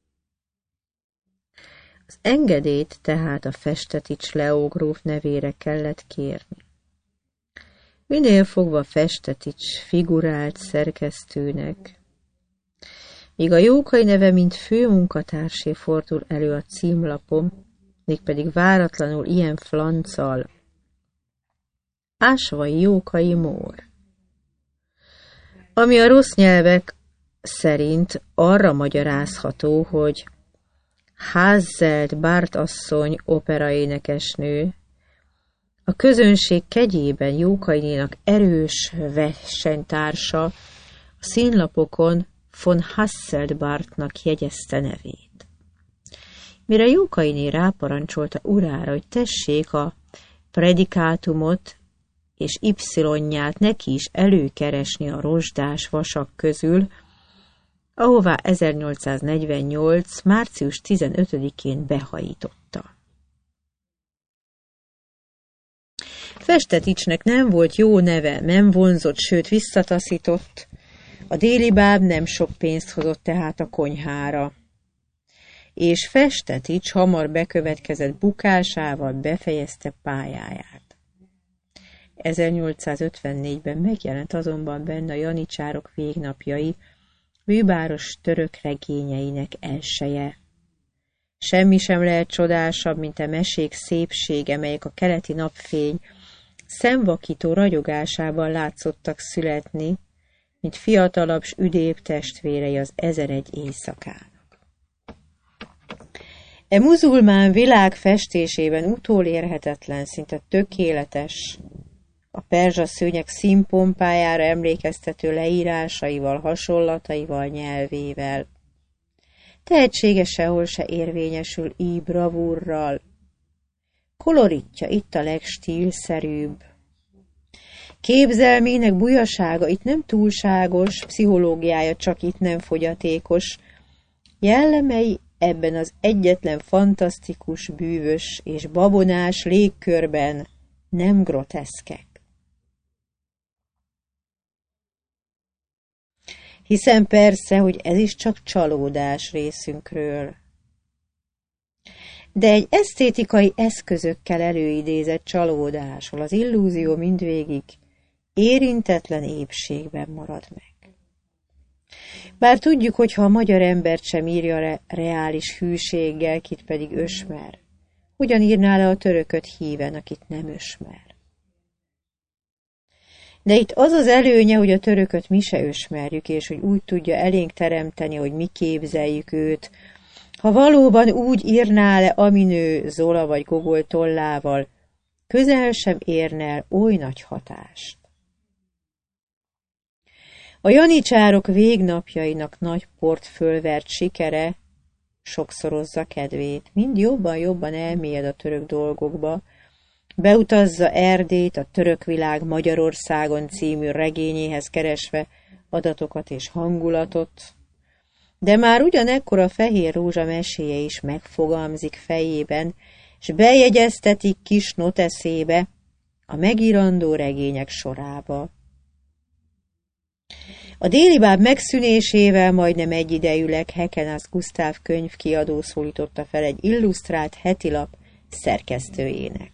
Az engedélyt tehát a Festetics Leó gróf nevére kellett kérni. Minél fogva Festetics figurált szerkesztőnek, míg a Jókai neve mint főmunkatársé fordul elő a címlapom, mégpedig váratlanul ilyen flanccal, Ásvai Jókai Mór. Ami a rossz nyelvek szerint arra magyarázható, hogy Házzelt Bárt asszony operaénekesnő, a közönség kegyében Jókainénak erős versenytársa a színlapokon von Hasseltbartnak jegyezte nevét. Mire Jókainé ráparancsolta urára, hogy tessék a predikátumot és Y-ját neki is előkeresni a rozsdás vasak közül, ahová 1848. március 15-én behajította. Festeticsnek nem volt jó neve, nem vonzott, sőt visszataszított. A Déli Báb nem sok pénzt hozott tehát a konyhára. És Festetics hamar bekövetkezett bukásával befejezte pályáját. 1854-ben megjelent azonban benne a Janicsárok végnapjai, bűbáros török regényeinek elseje. Semmi sem lehet csodásabb, mint a mesék szépsége, melyek a keleti napfény szemvakító ragyogásában látszottak születni, mint fiatalabb s üdébb testvérei az 1001 éjszakának. E muzulmán világ festésében utolérhetetlen, szinte tökéletes, a perzsa szőnyeg színpompájára emlékeztető leírásaival, hasonlataival, nyelvével. Tehetsége sehol se érvényesül így bravúrral. Koloritja itt a legstílszerűbb. Képzelmének bujasága itt nem túlságos, pszichológiája csak itt nem fogyatékos. Jellemei ebben az egyetlen fantasztikus, bűvös és babonás légkörben nem groteszkek. Hiszen persze, hogy ez is csak csalódás részünkről. De egy esztétikai eszközökkel előidézett csalódásról az illúzió mindvégig érintetlen épségben marad meg. Bár tudjuk, hogy ha a magyar embert sem írja reális hűséggel, kit pedig ösmer, hogyan írná le a törököt híven, akit nem ösmer. De itt az az előnye, hogy a törököt mi se ösmerjük, és hogy úgy tudja elénk teremteni, hogy mi képzeljük őt. Ha valóban úgy írná le Aminő, Zola vagy Gogol tollával, közel sem érne el oly nagy hatást. A janicsárok végnapjainak nagy port fölvert sikere sokszorozza kedvét, mind jobban elmélyed a török dolgokba, beutazza Erdélyt, a Török világ Magyarországon című regényéhez keresve adatokat és hangulatot, de már ugyanekkor a Fehér Rózsa meséje is megfogalmzik fejében, s bejegyeztetik kis noteszébe a megírandó regények sorába. A Déli báb megszűnésével majdnem egyidejűleg Hekenász Gusztáv könyvkiadó szólította fel egy illusztrált hetilap szerkesztőjének.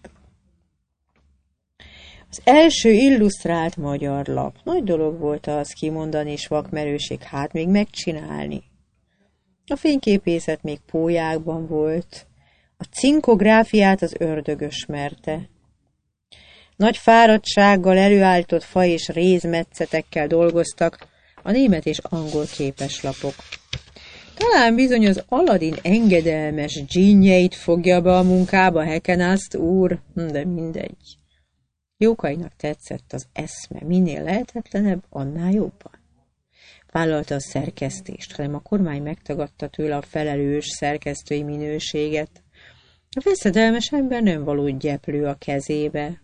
Az első illusztrált magyar lap. Nagy dolog volt az kimondani, és vakmerőség, hát még megcsinálni. A fényképészet még pólyákban volt, a cinkográfiát az ördögös merte. Nagy fáradtsággal előállított fa és rézmetszetekkel dolgoztak a német és angol képeslapok. Talán bizony az Aladin engedelmes dzsinnjeit fogja be a munkába Hekenászt úr, de mindegy. Jókainak tetszett az eszme, minél lehetetlenebb, annál jobban. Vállalta a szerkesztést, hanem a kormány megtagadta tőle a felelős szerkesztői minőséget. A veszedelmes ember nem való gyeplő a kezébe.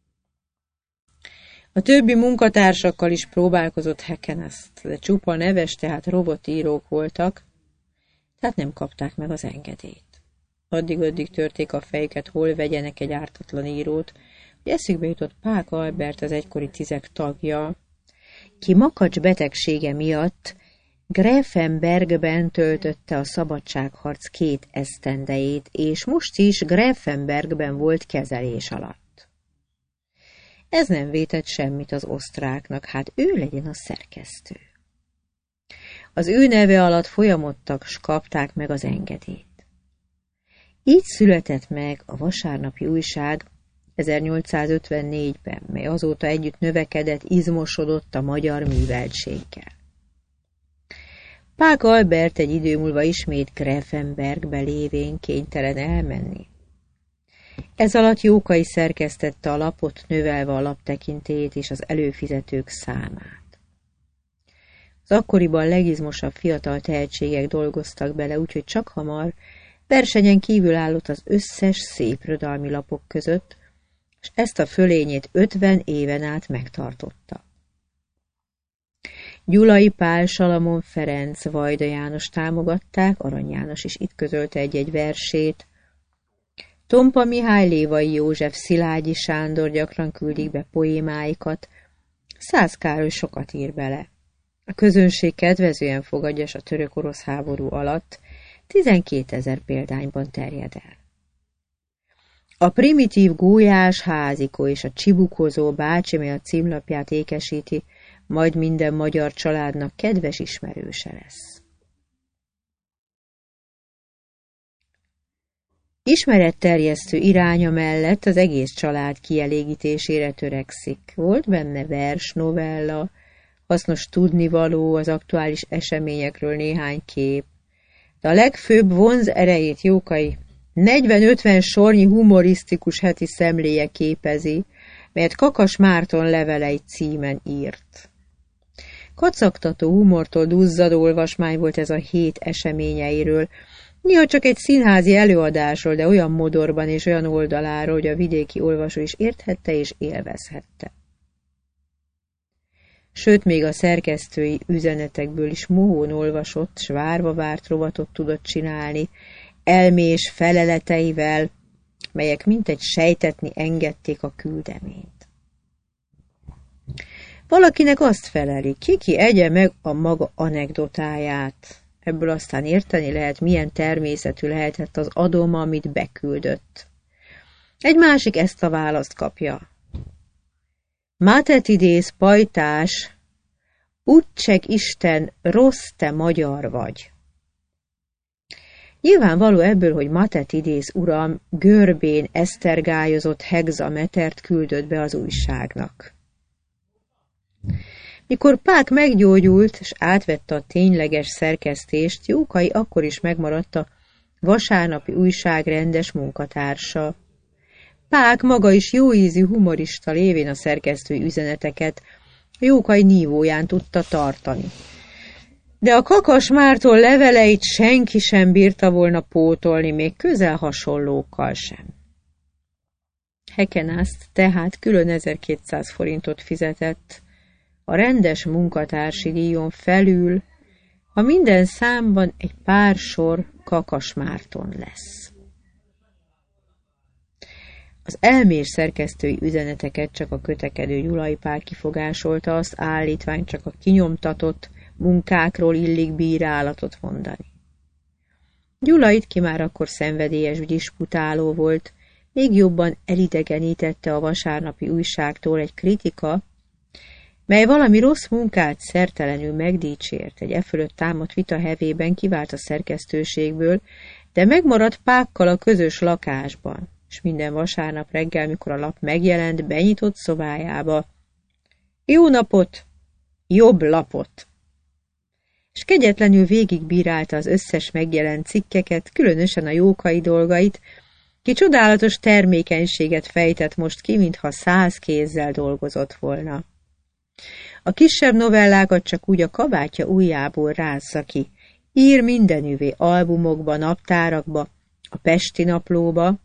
A többi munkatársakkal is próbálkozott Hekenászt, de csupa neves, tehát robotírók voltak, tehát nem kapták meg az engedélyt. Addig törték a fejüket, hol vegyenek egy ártatlan írót, hogy eszükbe jutott Pák Albert, az egykori Tizek tagja, ki makacs betegsége miatt Greifenbergben töltötte a szabadságharc 2 esztendejét, és most is Greifenbergben volt kezelés alatt. Ez nem vétett semmit az osztráknak, hát ő legyen a szerkesztő. Az ő neve alatt folyamodtak, s kapták meg az engedélyt. Így született meg a Vasárnapi Újság 1854-ben, mely azóta együtt növekedett, izmosodott a magyar műveltséggel. Pák Albert egy idő múlva ismét Greifenbergbe lévén kénytelen elmenni. Ez alatt Jókai szerkesztette a lapot, növelve a lap tekintélyét és az előfizetők számát. Az akkoriban legizmosabb fiatal tehetségek dolgoztak bele, úgyhogy csak hamar versenyen kívül állott az összes szép irodalmi lapok között, és ezt a fölényét 50 éven át megtartotta. Gyulai Pál, Salamon Ferenc, Vajda János támogatták, Arany János is itt közölte egy-egy versét. Tompa Mihály, Lévai József, Szilágyi Sándor gyakran küldik be poémáikat, Szász Károly sokat ír bele. A közönség kedvezően fogadja, s a török-orosz háború alatt 12 000 példányban terjed el. A primitív Gólyás Házikó és a Csibukozó bácsi, mely a címlapját ékesíti, majd minden magyar családnak kedves ismerőse lesz. Ismeretterjesztő iránya mellett az egész család kielégítésére törekszik. Volt benne vers, novella, hasznos tudnivaló, az aktuális eseményekről néhány kép, de a legfőbb vonz erejét Jókai 40-50 sornyi humorisztikus heti szemléje képezi, melyet Kakas Márton levelei címen írt. Kacagtató humortól duzzadó olvasmány volt ez a hét eseményeiről, néha csak egy színházi előadásról, de olyan modorban és olyan oldaláról, hogy a vidéki olvasó is érthette és élvezhette. Sőt, még a szerkesztői üzenetekből is mohón olvasott, s várva várt rovatot tudott csinálni, elmés feleleteivel, melyek mintegy sejtetni engedték a küldeményt. Valakinek azt feleli, ki egye meg a maga anekdotáját. Ebből aztán érteni lehet, milyen természetű lehetett az adoma, amit beküldött. Egy másik ezt a választ kapja. Máthetidész pajtás, úgyseg Isten, rossz te magyar vagy. Nyilvánvaló ebből, hogy Máthetidész uram görbén esztergályozott hexametert küldött be az újságnak. Mikor Pák meggyógyult, és átvette a tényleges szerkesztést, Jókai akkor is megmaradt a vasárnapi újság rendes munkatársa. Pák maga is jóízű humorista lévén a szerkesztői üzeneteket Jókai nívóján tudta tartani. De a Kakas Márton leveleit senki sem bírta volna pótolni, még közel hasonlókkal sem. Hekenászt tehát külön 1200 forintot fizetett, a rendes munkatársi díjon felül, ha minden számban egy pár sor Kakas Márton lesz. Az elmés szerkesztői üzeneteket csak a kötekedő Gyulai Pál kifogásolta, azt állítvány csak a kinyomtatott munkákról illik bírálatot mondani. Gyulait, ki már akkor szenvedélyes disputáló volt, még jobban elidegenítette a vasárnapi újságtól egy kritika, mely valami rossz munkát szertelenül megdicsért, egy fölött támadt vita hevében kivált a szerkesztőségből, de megmaradt Pákkal a közös lakásban, és minden vasárnap reggel, mikor a lap megjelent, benyitott szobájába. Jó napot! Jobb lapot! És kegyetlenül végigbírálta az összes megjelent cikkeket, különösen a Jókai dolgait, ki csodálatos termékenységet fejtett most ki, mintha 100 kézzel dolgozott volna. A kisebb novellákat csak úgy a kabátja ujjából rázza ki, ír mindenüvé albumokba, naptárakba, a Pesti Naplóba,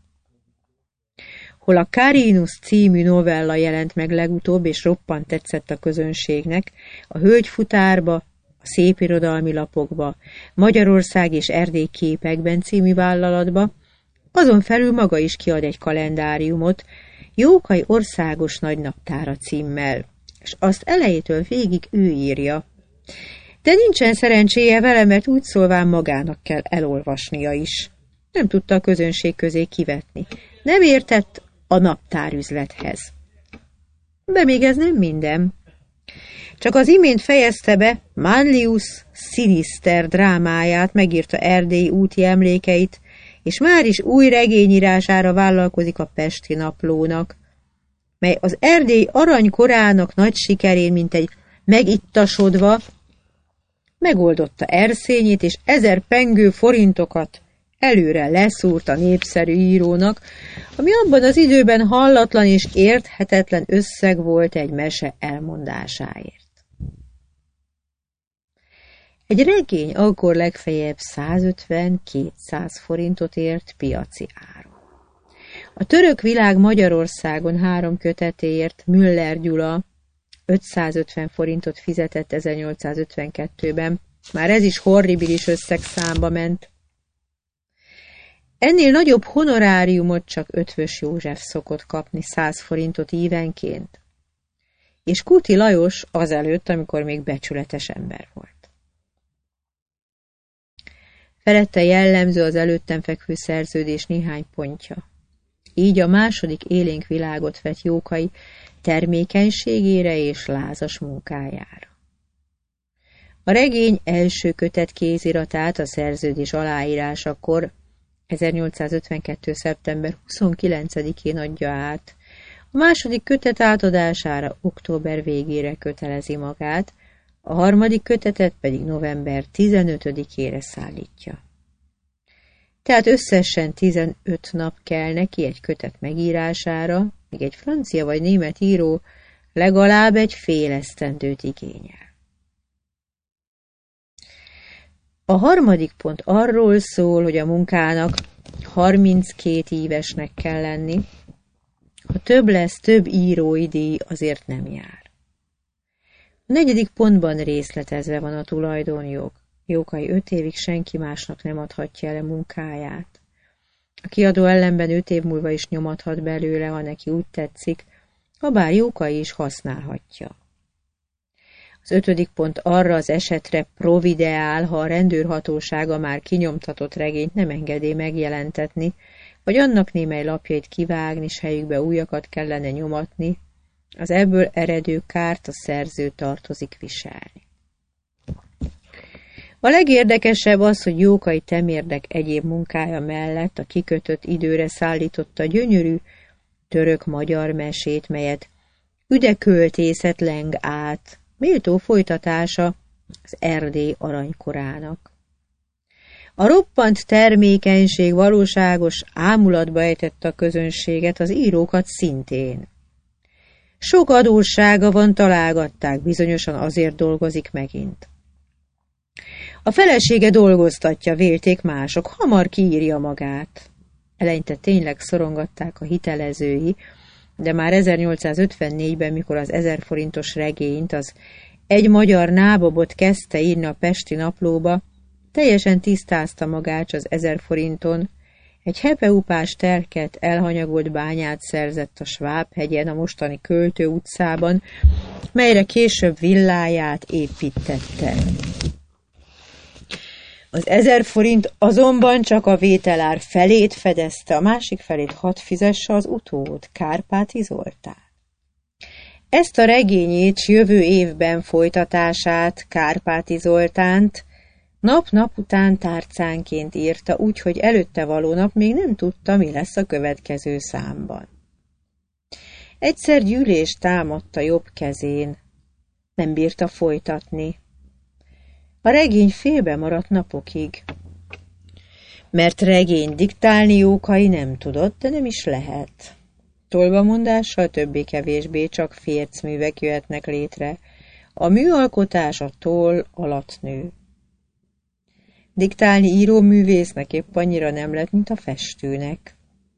hol a Carinus című novella jelent meg legutóbb, és roppant tetszett a közönségnek, a Hölgyfutárba, a Szépirodalmi Lapokba, Magyarország és Erdély képekben című vállalatba, azon felül maga is kiad egy kalendáriumot, Jókai országos nagynaptára címmel, és azt elejétől végig ő írja. De nincsen szerencséje vele, mert úgy szólván magának kell elolvasnia is. Nem tudta a közönség közé kivetni. Nem értett a naptárüzlethez. De még ez nem minden. Csak az imént fejezte be Manlius Sinister drámáját, megírta Erdély úti emlékeit, és már is új regényírására vállalkozik a Pesti Naplónak, mely az Erdély aranykorának nagy sikerén, mint egy megittasodva, megoldotta erszényét, és 1000 pengő forintokat előre leszúrt a népszerű írónak, ami abban az időben hallatlan és érthetetlen összeg volt egy mese elmondásáért. Egy regény akkor legfeljebb 150-200 forintot ért piaci áron. A Török világ Magyarországon 3 kötetéért Müller Gyula 550 forintot fizetett 1852-ben, már ez is horribilis összegszámba ment. Ennél nagyobb honoráriumot csak Ötvös József szokott kapni 100 forintot évenként, és Kuti Lajos azelőtt, amikor még becsületes ember volt. Felette jellemző az előttem fekvő szerződés néhány pontja. Így a második élénk világot vett Jókai termékenységére és lázas munkájára. A regény első kötet kéziratát a szerződés aláírásakor 1852. szeptember 29-én adja át, a második kötet átadására október végére kötelezi magát, a harmadik kötetet pedig november 15-ére szállítja. Tehát összesen 15 nap kell neki egy kötet megírására, míg egy francia vagy német író legalább egy fél esztendőt igényel. A harmadik pont arról szól, hogy a munkának 32 évesnek kell lenni, ha több lesz, több írói díj azért nem jár. A negyedik pontban részletezve van a tulajdonjog. Jókai 5 évig senki másnak nem adhatja el a munkáját. A kiadó ellenben 5 év múlva is nyomathat belőle, ha neki úgy tetszik, habár Jókai is használhatja. Az 5. pont arra az esetre provideál, ha a rendőrhatósága már kinyomtatott regényt nem engedi megjelentetni, vagy annak némely lapjait kivágni, s helyükbe újakat kellene nyomatni, az ebből eredő kárt a szerző tartozik viselni. A legérdekesebb az, hogy Jókai Temérdek egyéb munkája mellett a kikötött időre szállította gyönyörű török-magyar mesét, melyet Üdeköltészet leng át, méltó folytatása az Erdély aranykorának. A roppant termékenység valóságos ámulatba ejtette a közönséget, az írókat szintén. Sok adóssága van, találgatták, bizonyosan azért dolgozik megint. A felesége dolgoztatja, vélték mások, hamar kiírja magát. Eleinte tényleg szorongatták a hitelezői, de már 1854-ben, mikor az 1000 forintos regényt, az Egy magyar nábobot kezdte írni a pesti naplóba, teljesen tisztázta magát az 1000 forinton, egy hepeupás terket, elhanyagolt bányát szerzett a Sváb-hegyen, a mostani Költő utcában, melyre később villáját építette. Az 1000 forint azonban csak a vételár felét fedezte, a másik felét hadd fizesse az utód, Kárpáti Zoltán. Ezt a regényét, s jövő évben folytatását, Kárpáti Zoltánt nap-nap után tárcánként írta, úgyhogy előtte való nap még nem tudta, mi lesz a következő számban. Egyszer gyűlés támadta jobb kezén, nem bírta folytatni. A regény félbe maradt napokig, mert regény diktálni Jókai nem tudott, de nem is lehet. Tolvamondással többé-kevésbé csak fércművek jöhetnek létre. A műalkotás a toll alatt nő. Diktálni íróművésznek épp annyira nem lett, mint a festőnek.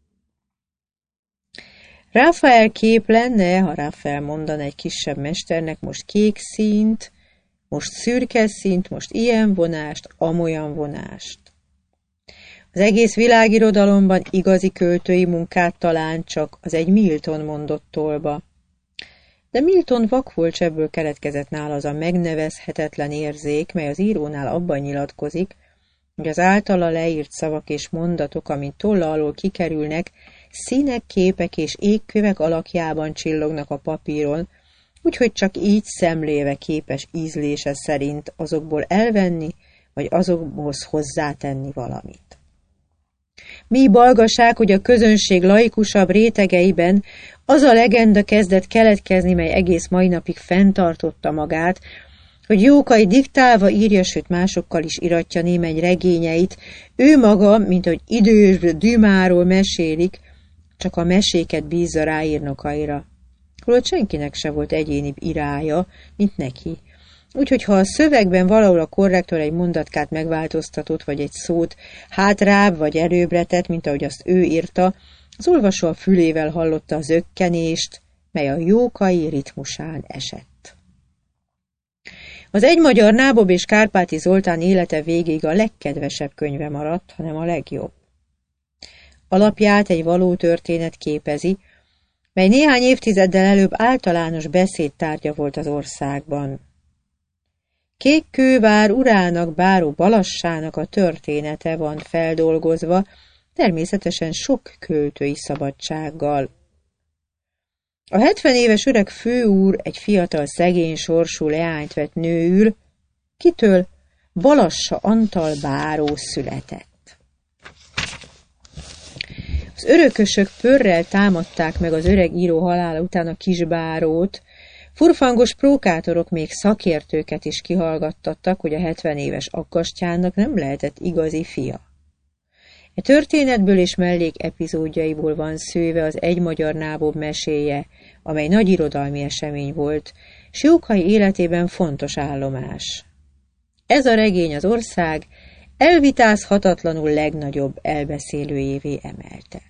Rafael kép lenne, ha Rafael mondana egy kisebb mesternek most kék színt, most szürke színt, most ilyen vonást, amolyan vonást. Az egész világirodalomban igazi költői munkát talán csak az egy Milton mondott tollba. De Milton vak volt, s ebből keletkezett nála az a megnevezhetetlen érzék, mely az írónál abban nyilatkozik, hogy az általa leírt szavak és mondatok, amint tolla alól kikerülnek, színek, képek és égkövek alakjában csillognak a papíron, úgyhogy csak így szemléve képes ízlése szerint azokból elvenni, vagy azokhoz hozzátenni valamit. Mi balgaság, hogy a közönség laikusabb rétegeiben az a legenda kezdett keletkezni, mely egész mai napig fenntartotta magát, hogy Jókai diktálva írja, sőt másokkal is iratja némely regényeit, ő maga, mint ahogy idős Dumáról mesélik, csak a meséket bízza ráírnokaira. Holott senkinek se volt egyénibb irálya, mint neki. Úgyhogy ha a szövegben valahol a korrektor egy mondatkát megváltoztatott, vagy egy szót hátrább vagy előbbre tett, mint ahogy azt ő írta, az olvasó a fülével hallotta az ökkenést, mely a Jókai ritmusán esett. Az Egy magyar nábob és Kárpáti Zoltán élete végéig a legkedvesebb könyve maradt, hanem a legjobb. Alapját egy való történet képezi, mely néhány évtizeddel előbb általános beszédtárgya volt az országban. Kékkővár urának, báró Balassának a története van feldolgozva, természetesen sok költői szabadsággal. A 70 éves öreg főúr egy fiatal szegény sorsú leányt vett nőül, kitől Balassa Antal báró született. Az örökösök pörrel támadták meg az öreg író halála után a kisbárót, furfangos prókátorok még szakértőket is kihallgattattak, hogy a 70 éves akkastyánnak nem lehetett igazi fia. E történetből és mellék epizódjaiból van szőve az Egy magyar nábob meséje, amely nagy irodalmi esemény volt, s Jókai életében fontos állomás. Ez a regény az ország elvitázhatatlanul legnagyobb elbeszélőjévé emelte.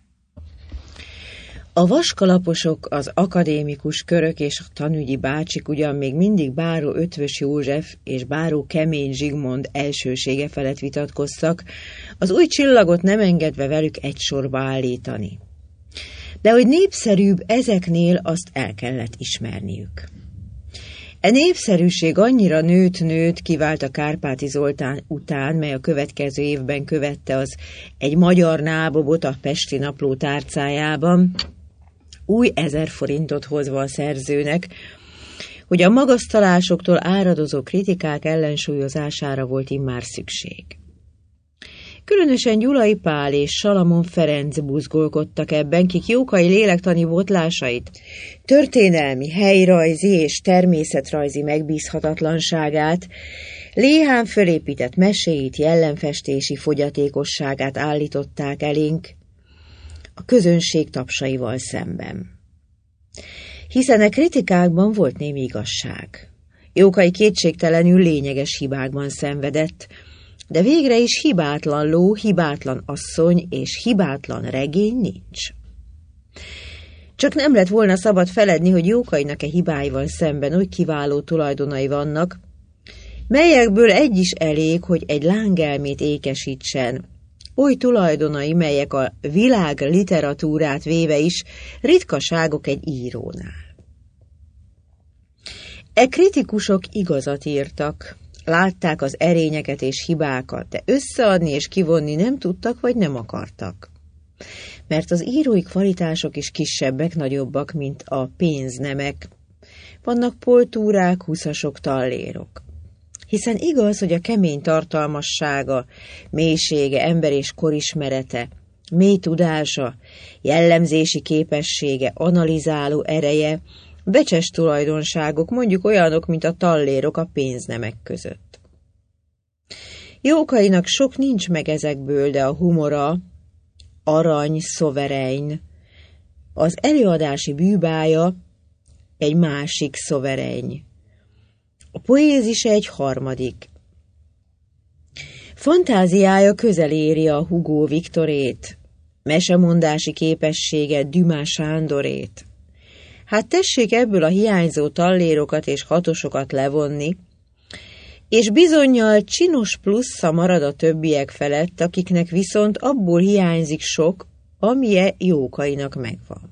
A vaskalaposok, az akadémikus körök és a tanügyi bácsik ugyan még mindig báró Ötvös József és báró Kemény Zsigmond elsősége felett vitatkoztak, az új csillagot nem engedve velük egy sorba állítani. De hogy népszerűbb ezeknél, azt el kellett ismerniük. népszerűség annyira nőtt, kivált a Kárpáti Zoltán után, mely a következő évben követte az Egy magyar nábobot a Pesti Napló tárcájában, új 1000 forintot hozva a szerzőnek, hogy a magasztalásoktól áradozó kritikák ellensúlyozására volt immár szükség. Különösen Gyulai Pál és Salamon Ferenc buzgolkodtak ebben, kik Jókai lélektani botlásait, történelmi, helyrajzi és természetrajzi megbízhatatlanságát, léhán fölépített meséit, jellemfestési fogyatékosságát állították elénk a közönség tapsaival szemben. Hiszen a kritikákban volt némi igazság. Jókai kétségtelenül lényeges hibákban szenvedett, de végre is hibátlan ló, hibátlan asszony és hibátlan regény nincs. Csak nem lett volna szabad feledni, hogy Jókainak hibáival szemben oly kiváló tulajdonai vannak, melyekből egy is elég, hogy egy lángelmét ékesítsen, oly tulajdonai, melyek a világ literatúrát véve is ritkaságok egy írónál. Kritikusok igazat írtak, látták az erényeket és hibákat, de összeadni és kivonni nem tudtak vagy nem akartak. Mert az írói kvalitások is kisebbek, nagyobbak, mint a pénznemek. Vannak poltúrák, huszasok, tallérok. Hiszen igaz, hogy a kemény tartalmassága, mélysége, ember és korismerete, mély tudása, jellemzési képessége, analizáló ereje, becses tulajdonságok, mondjuk olyanok, mint a tallérok a pénznemek között. Jókainak sok nincs meg ezekből, de a humora, arany, szoverein, az előadási bűbája egy másik szoverein, a poézise egy harmadik. Fantáziája közel éri a Hugo Viktorét, mesemondási képessége Dumas Sándorét. Hát tessék ebből a hiányzó tallérokat és hatosokat levonni, és bizonnyal csinos plusza marad a többiek felett, akiknek viszont abból hiányzik sok, amilyen Jókainak megvan.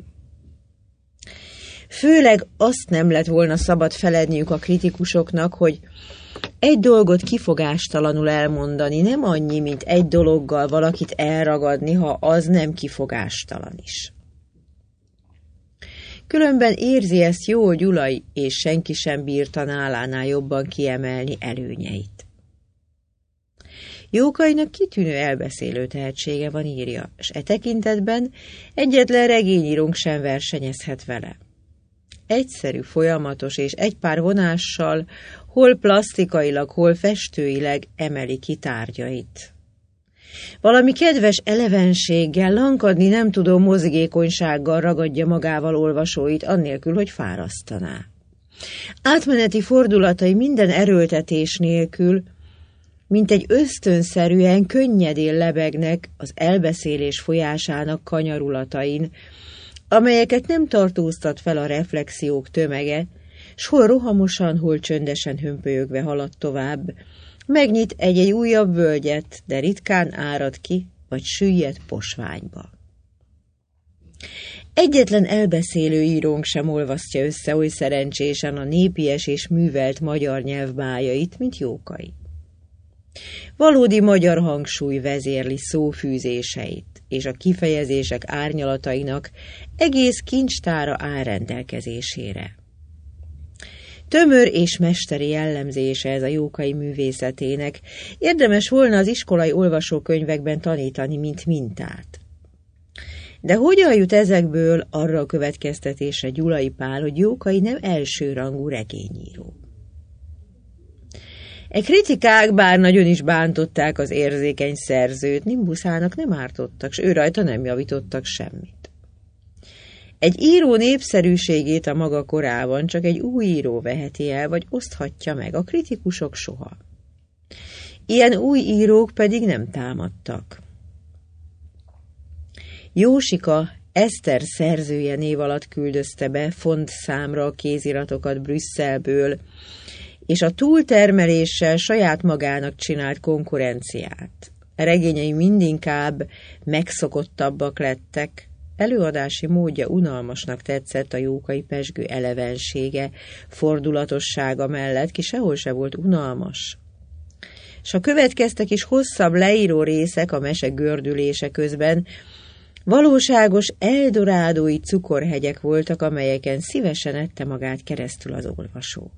Főleg azt nem lett volna szabad feledniük a kritikusoknak, hogy egy dolgot kifogástalanul elmondani nem annyi, mint egy dologgal valakit elragadni, ha az nem kifogástalan is. Különben érzi ezt jól Gyulai, és senki sem bírta nálánál jobban kiemelni előnyeit. Jókainak kitűnő elbeszélő tehetsége van, írja, s tekintetben egyetlen regényírónk sem versenyezhet vele. Egyszerű, folyamatos és egy pár vonással, hol plasztikailag, hol festőileg emeli ki tárgyait. Valami kedves elevenséggel, lankadni nem tudó mozgékonysággal ragadja magával olvasóit, annélkül, hogy fárasztaná. Átmeneti fordulatai minden erőltetés nélkül, mint egy ösztönszerűen, könnyedén lebegnek az elbeszélés folyásának kanyarulatain, amelyeket nem tartóztat fel a reflexiók tömege, s hol rohamosan, hol csöndesen hömpölyögve halad tovább, megnyit egy-egy újabb völgyet, de ritkán árad ki, vagy süllyed posványba. Egyetlen elbeszélő írónk sem olvasztja össze oly szerencsésen a népies és művelt magyar nyelvbájait, mint Jókai. Valódi magyar hangsúly vezérli szófűzéseit, és a kifejezések árnyalatainak egész kincstára áll rendelkezésére. Tömör és mesteri jellemzése ez a Jókai művészetének, érdemes volna az iskolai olvasókönyvekben tanítani, mint mintát. De hogyan jut ezekből arra a következtetésre Gyulai Pál, hogy Jókai nem elsőrangú regényíró? Kritikák bár nagyon is bántották az érzékeny szerzőt, nimbuszának nem ártottak, s ő rajta nem javítottak semmit. Egy író népszerűségét a maga korában csak egy új író veheti el, vagy oszthatja meg, a kritikusok soha. Ilyen új írók pedig nem támadtak. Jósika Eszter szerzője név alatt küldözte be fontszámra a kéziratokat Brüsszelből, és a túltermeléssel saját magának csinált konkurenciát. A regényei mindinkább megszokottabbak lettek, előadási módja unalmasnak tetszett a Jókai pezsgő elevensége, fordulatossága mellett, ki sehol se volt unalmas. S a következtek is hosszabb leíró részek a mese gördülése közben, valóságos eldorádói cukorhegyek voltak, amelyeken szívesen ette magát keresztül az olvasó.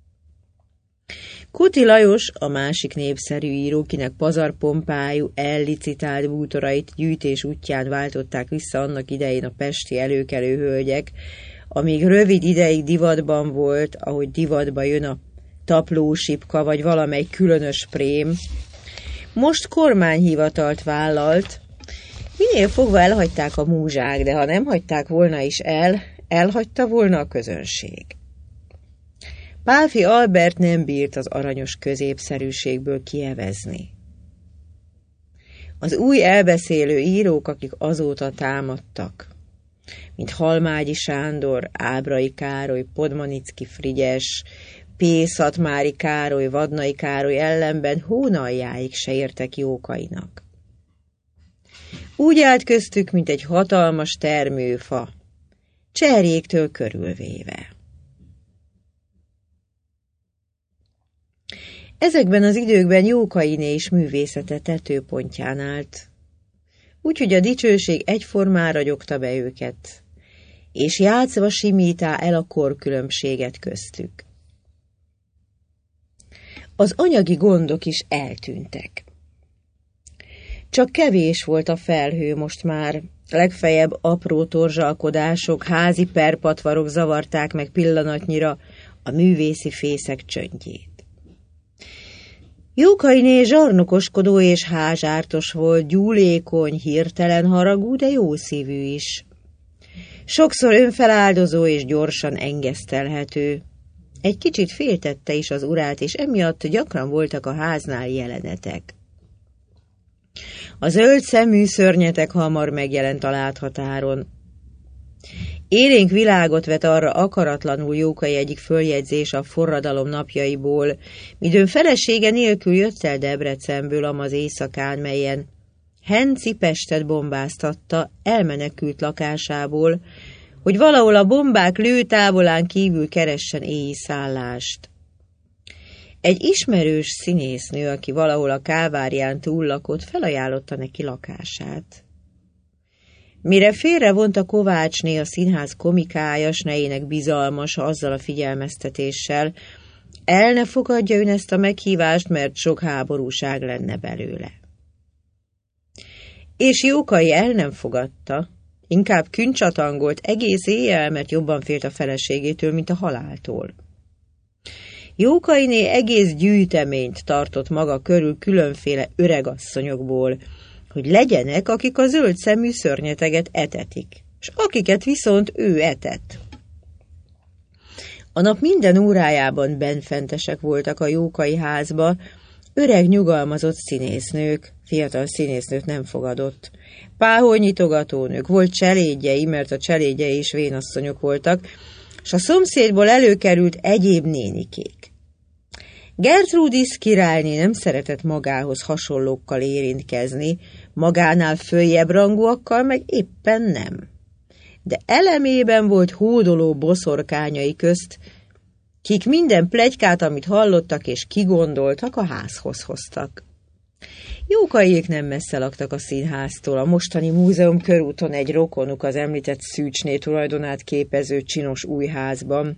Kuti Lajos, a másik népszerű író, kinek pazarpompájú, ellicitált bútorait gyűjtés útján váltották vissza annak idején a pesti előkelő hölgyek, amíg rövid ideig divatban volt, ahogy divatba jön a taplósipka vagy valamely különös prém, most kormányhivatalt vállalt. Minél fogva elhagyták a múzsák, de ha nem hagyták volna is elhagyta volna a közönség. Pálffy Albert nem bírt az aranyos középszerűségből kievezni. Az új elbeszélő írók, akik azóta támadtak, mint Halmágyi Sándor, Ábrai Károly, Podmanicki Frigyes, P. Szatmári Károly, Vadnai Károly ellenben hónaljáig se értek Jókainak. Úgy állt köztük, mint egy hatalmas termőfa, cserjéktől körülvéve. Ezekben az időkben Jókainé is művészete tetőpontján állt, úgyhogy a dicsőség egyformán ragyogta be őket, és játszva simítá el a korkülönbséget köztük. Az anyagi gondok is eltűntek. Csak kevés volt a felhő most már, legfeljebb apró torzsalkodások, házi perpatvarok zavarták meg pillanatnyira a művészi fészek csöndjét. Jókainé zsarnokoskodó és házsártos volt, gyúlékony, hirtelen haragú, de jószívű is. Sokszor önfeláldozó és gyorsan engesztelhető. Egy kicsit féltette is az urát, és emiatt gyakran voltak a háznál jelenetek. A zöld szemű szörnyetek hamar megjelent a láthatáron. Élénk világot vet arra akaratlanul Jókai egyik följegyzés a forradalom napjaiból, midőn felesége nélkül jött el Debrecenből amaz éjszakán, melyen Henci Pestet bombáztatta, elmenekült lakásából, hogy valahol a bombák lőtávolán kívül keressen éjjel szállást. Egy ismerős színésznő, aki valahol a Kálvárián túl lakott, felajánlotta neki lakását. Mire félrevonta Kovácsné a színház komikája, s nejének bizalmas azzal a figyelmeztetéssel, el ne fogadja ön ezt a meghívást, mert sok háborúság lenne belőle. És Jókai el nem fogadta, inkább küncsatangolt egész éjjel, mert jobban félt a feleségétől, mint a haláltól. Jókainé egész gyűjteményt tartott maga körül különféle öregasszonyokból, hogy legyenek, akik a zöld szemű szörnyeteget etetik, és akiket viszont ő etett. A nap minden órájában benfentesek voltak a Jókai házba, öreg nyugalmazott színésznők, fiatal színésznőt nem fogadott, páholynyitogatónők, volt cselédjei, mert a cselédjei is vénasszonyok voltak, s a szomszédból előkerült egyéb nénikék. Gertrudis királyné nem szeretett magához hasonlókkal érintkezni, magánál följebb rangúakkal meg éppen nem. De elemében volt hódoló boszorkányai közt, kik minden pletykát, amit hallottak és kigondoltak, a házhoz hoztak. Jókaiék nem messze laktak a színháztól, a mostani múzeum körúton egy rokonuk az említett Szűcsné tulajdonát képező csinos új házban,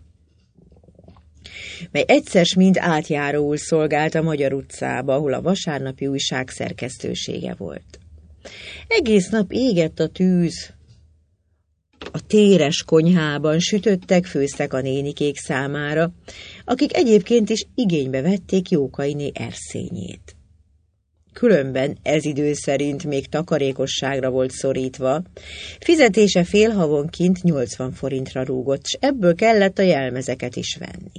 mely egyszer mind átjáróul szolgált a Magyar utcába, ahol a vasárnapi újság szerkesztősége volt. Egész nap égett a tűz, a téres konyhában sütöttek, főztek a nénikék számára, akik egyébként is igénybe vették Jókainé erszényét. Különben ez idő szerint még takarékosságra volt szorítva, fizetése félhavonként 80 forintra rúgott, s ebből kellett a jelmezeket is venni.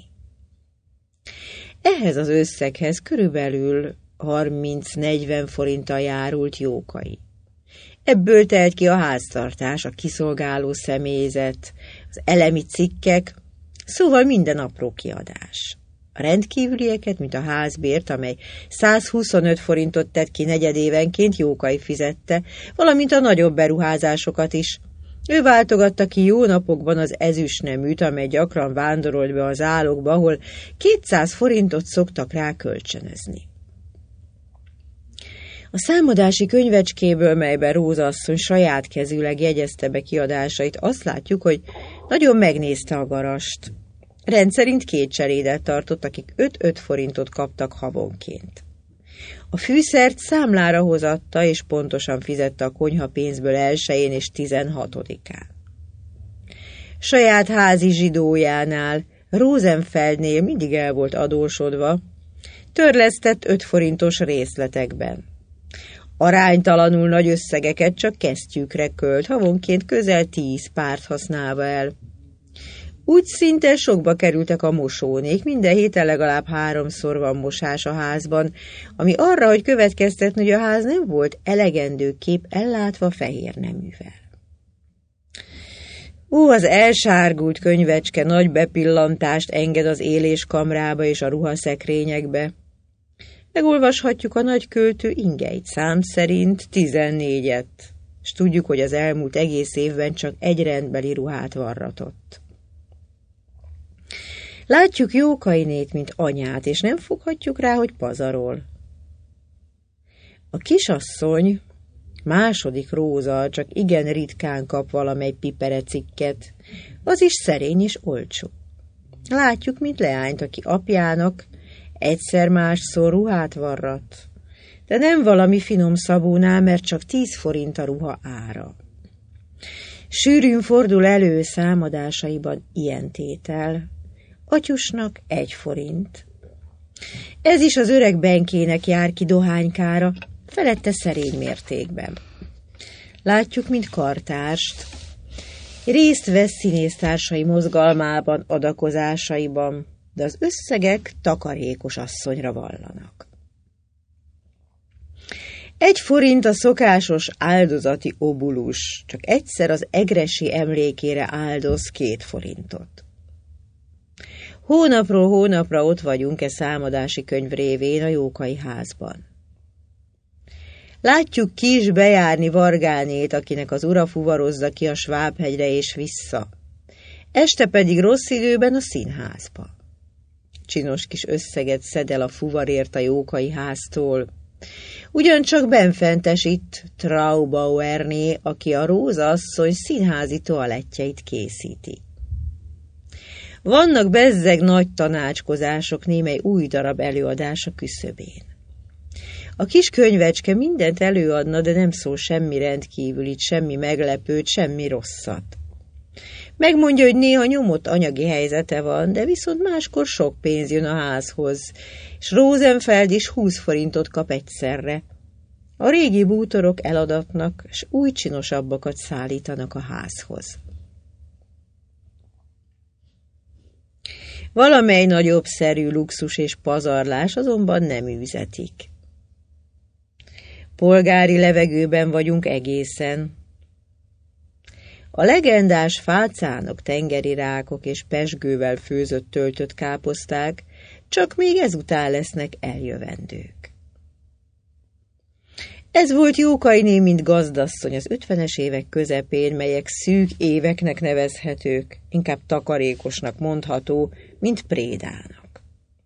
Ehhez az összeghez körülbelül 30-40 forinttal járult Jókai. Ebből telt ki a háztartás, a kiszolgáló személyzet, az elemi cikkek, szóval minden apró kiadás. A rendkívülieket, mint a házbért, amely 125 forintot tett ki negyedévenként, Jókai fizette, valamint a nagyobb beruházásokat is, Ő váltogatta ki jó napokban az ezüstneműt, amely gyakran vándorolt be az állokba, ahol 200 forintot szoktak rá kölcsönözni. A számadási könyvecskéből, melyben Róza asszony saját kezűleg jegyezte be kiadásait, azt látjuk, hogy nagyon megnézte a garast. Rendszerint 2 cselédet tartott, akik 5-5 forintot kaptak havonként. A fűszert számlára hozatta, és pontosan fizette a konyha pénzből 1-én és 16-án. Saját házi zsidójánál, Rosenfeldnél mindig el volt adósodva, törlesztett 5 forintos részletekben. Aránytalanul nagy összegeket csak kesztyűkre költ, havonként közel 10 párt használva el. Úgy szinte sokba kerültek a mosónék, minden héten legalább 3-szor van mosás a házban, ami arra, hogy következtetni, hogy a ház nem volt elegendőképp ellátva fehér neművel. Az elsárgult könyvecske nagy bepillantást enged az éléskamrába és a ruhaszekrényekbe. Megolvashatjuk a nagyköltő ingeit, szám szerint 14-et, és tudjuk, hogy az elmúlt egész évben csak egy rendbeli ruhát varratott. Látjuk Jókainét, mint anyát, és nem foghatjuk rá, hogy pazarol. A kisasszony, második Róza, csak igen ritkán kap valamely piperecikket, az is szerény és olcsó. Látjuk, mint leányt, aki apjának egyszer-másszor ruhát varrat, de nem valami finom szabónál, mert csak 10 forint a ruha ára. Sűrűn fordul elő számadásaiban ilyen tétel, atyusnak 1 forint. Ez is az öreg Benkének jár ki dohánykára, felette szerény mértékben. Látjuk, mint kartárst. Részt vesz színésztársai mozgalmában, adakozásaiban, de az összegek takarékos asszonyra vallanak. 1 forint a szokásos áldozati obulus, csak egyszer az egresi emlékére áldoz 2 forintot. Hónapról hónapra ott vagyunk számadási könyv révén a Jókai házban. Látjuk ki is bejárni Vargánét, akinek az ura fuvarozza ki a Svábhegyre és vissza. Este pedig rossz időben a színházba. Csinos kis összeget szed el a fuvarért a Jókai háztól. Ugyancsak benfentes itt Traubauerné, aki a Róza asszony színházi toalettjeit készíti. Vannak bezzeg nagy tanácskozások némely új darab előadása küszöbén. A kis könyvecske mindent előadna, de nem szól semmi rendkívülit, semmi meglepőt, semmi rosszat. Megmondja, hogy néha nyomott anyagi helyzete van, de viszont máskor sok pénz jön a házhoz, és Rosenfeld is 20 forintot kap egyszerre. A régi bútorok eladatnak, és új csinosabbakat szállítanak a házhoz. Valamely nagyobb szerű luxus és pazarlás azonban nem űzetik. Polgári levegőben vagyunk egészen. A legendás fácánok, tengeri rákok és pezsgővel főzött töltött káposzták csak még ezután lesznek eljövendők. Ez volt Jókainé, mint gazdasszony az 50-es évek közepén, melyek szűk éveknek nevezhetők, inkább takarékosnak mondható, mint Prédának.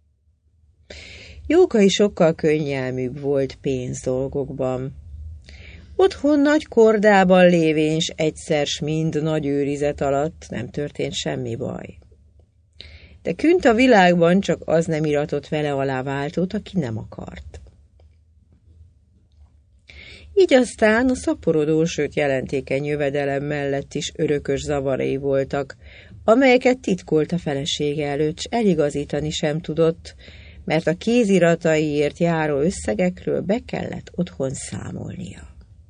Jókai sokkal könnyelműbb volt pénzdolgokban. Otthon nagy kordában lévén, s egyszer s mind nagy őrizet alatt nem történt semmi baj. De künt a világban csak az nem iratott vele alá váltót, aki nem akart. Így aztán a szaporodó, sőt jelentékeny jövedelem mellett is örökös zavarai voltak, amelyeket titkolt a felesége előtt, s eligazítani sem tudott, mert a kézirataiért járó összegekről be kellett otthon számolnia.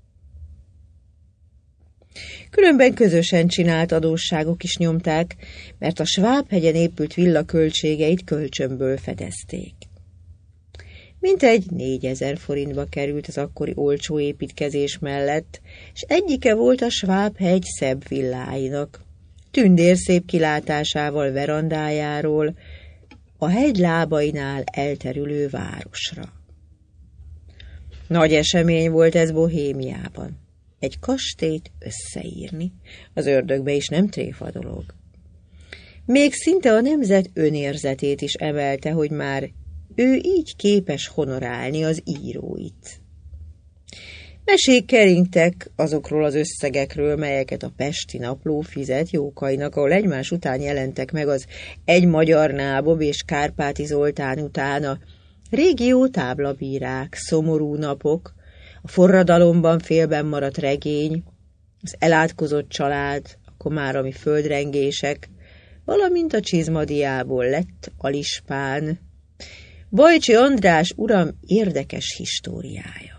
Különben közösen csinált adósságok is nyomták, mert a Svábhegyen épült villa költségeit kölcsönből fedezték. Mintegy 4000 forintba került az akkori olcsó építkezés mellett, s egyike volt a Svábhegy szebb villáinak, tündérszép kilátásával verandájáról, a hegy lábainál elterülő városra. Nagy esemény volt ez Bohémiában. egy kastélyt összeírni. Az ördögbe is nem tréfa dolog. Még szinte a nemzet önérzetét is emelte, hogy már ő így képes honorálni az íróit. Mesék keringtek azokról az összegekről, melyeket a Pesti Napló fizet Jókainak, ahol egymás után jelentek meg az Egy magyar nábob és Kárpáti Zoltán után a régió táblabírák, Szomorú napok, a forradalomban félben maradt regény, az Elátkozott család, a komáromi földrengések, valamint a Csizmadiából lett Alispán, Bajcsi András uram érdekes históriája.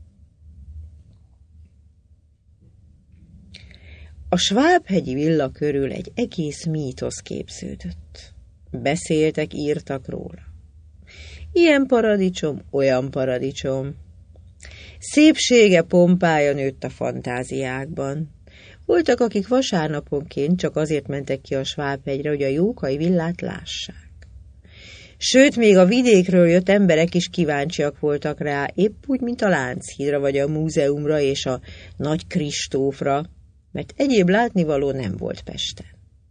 A Svábhegyi villa körül egy egész mítosz képződött. Beszéltek, írtak róla. Ilyen paradicsom, olyan paradicsom. Szépsége, pompája nőtt a fantáziákban. Voltak, akik vasárnaponként csak azért mentek ki a Svábhegyre, hogy a Jókai villát lássák. Sőt, még a vidékről jött emberek is kíváncsiak voltak rá, épp úgy, mint a Lánchídra, vagy a múzeumra és a Nagy Kristófra, mert egyéb látnivaló nem volt Pesten.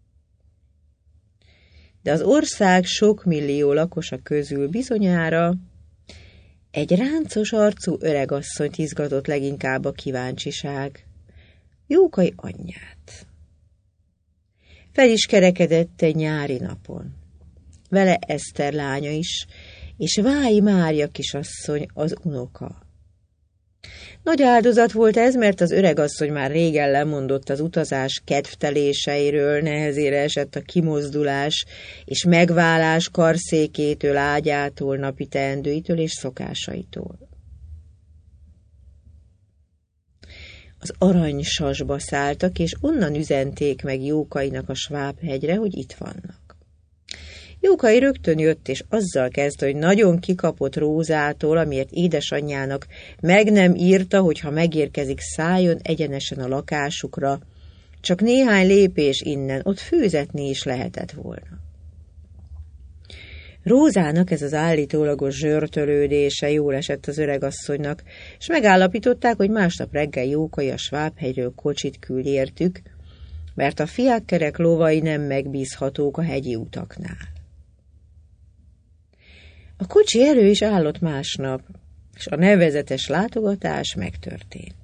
De az ország sok millió lakosa közül bizonyára egy ráncos arcú öregasszonyt izgatott leginkább a kíváncsiság, Jókai anyját. Fel is kerekedett egy nyári napon. Vele Eszter lánya is, és Vályi Mária kisasszony az unoka. Nagy áldozat volt ez, mert az öregasszony már régen lemondott az utazás kedvteléseiről, nehezére esett a kimozdulás és megválás karszékétől, ágyától, napi teendőitől és szokásaitól. Az Aranysasba szálltak, és onnan üzenték meg Jókainak a Svábhegyre, hogy itt vannak. Jókai rögtön jött, és azzal kezdte, hogy nagyon kikapott Rózától, amiért édesanyjának meg nem írta, hogy ha megérkezik, szálljon egyenesen a lakásukra, csak néhány lépés innen, ott főzetni is lehetett volna. Rózának ez az állítólagos zsörtölődése jól esett az öregasszonynak, és megállapították, hogy másnap reggel Jókai a Svábhegyről kocsit küld értük, mert a fiákkerek lovai nem megbízhatók a hegyi utaknál. A kocsi elő is állott másnap, és a nevezetes látogatás megtörtént.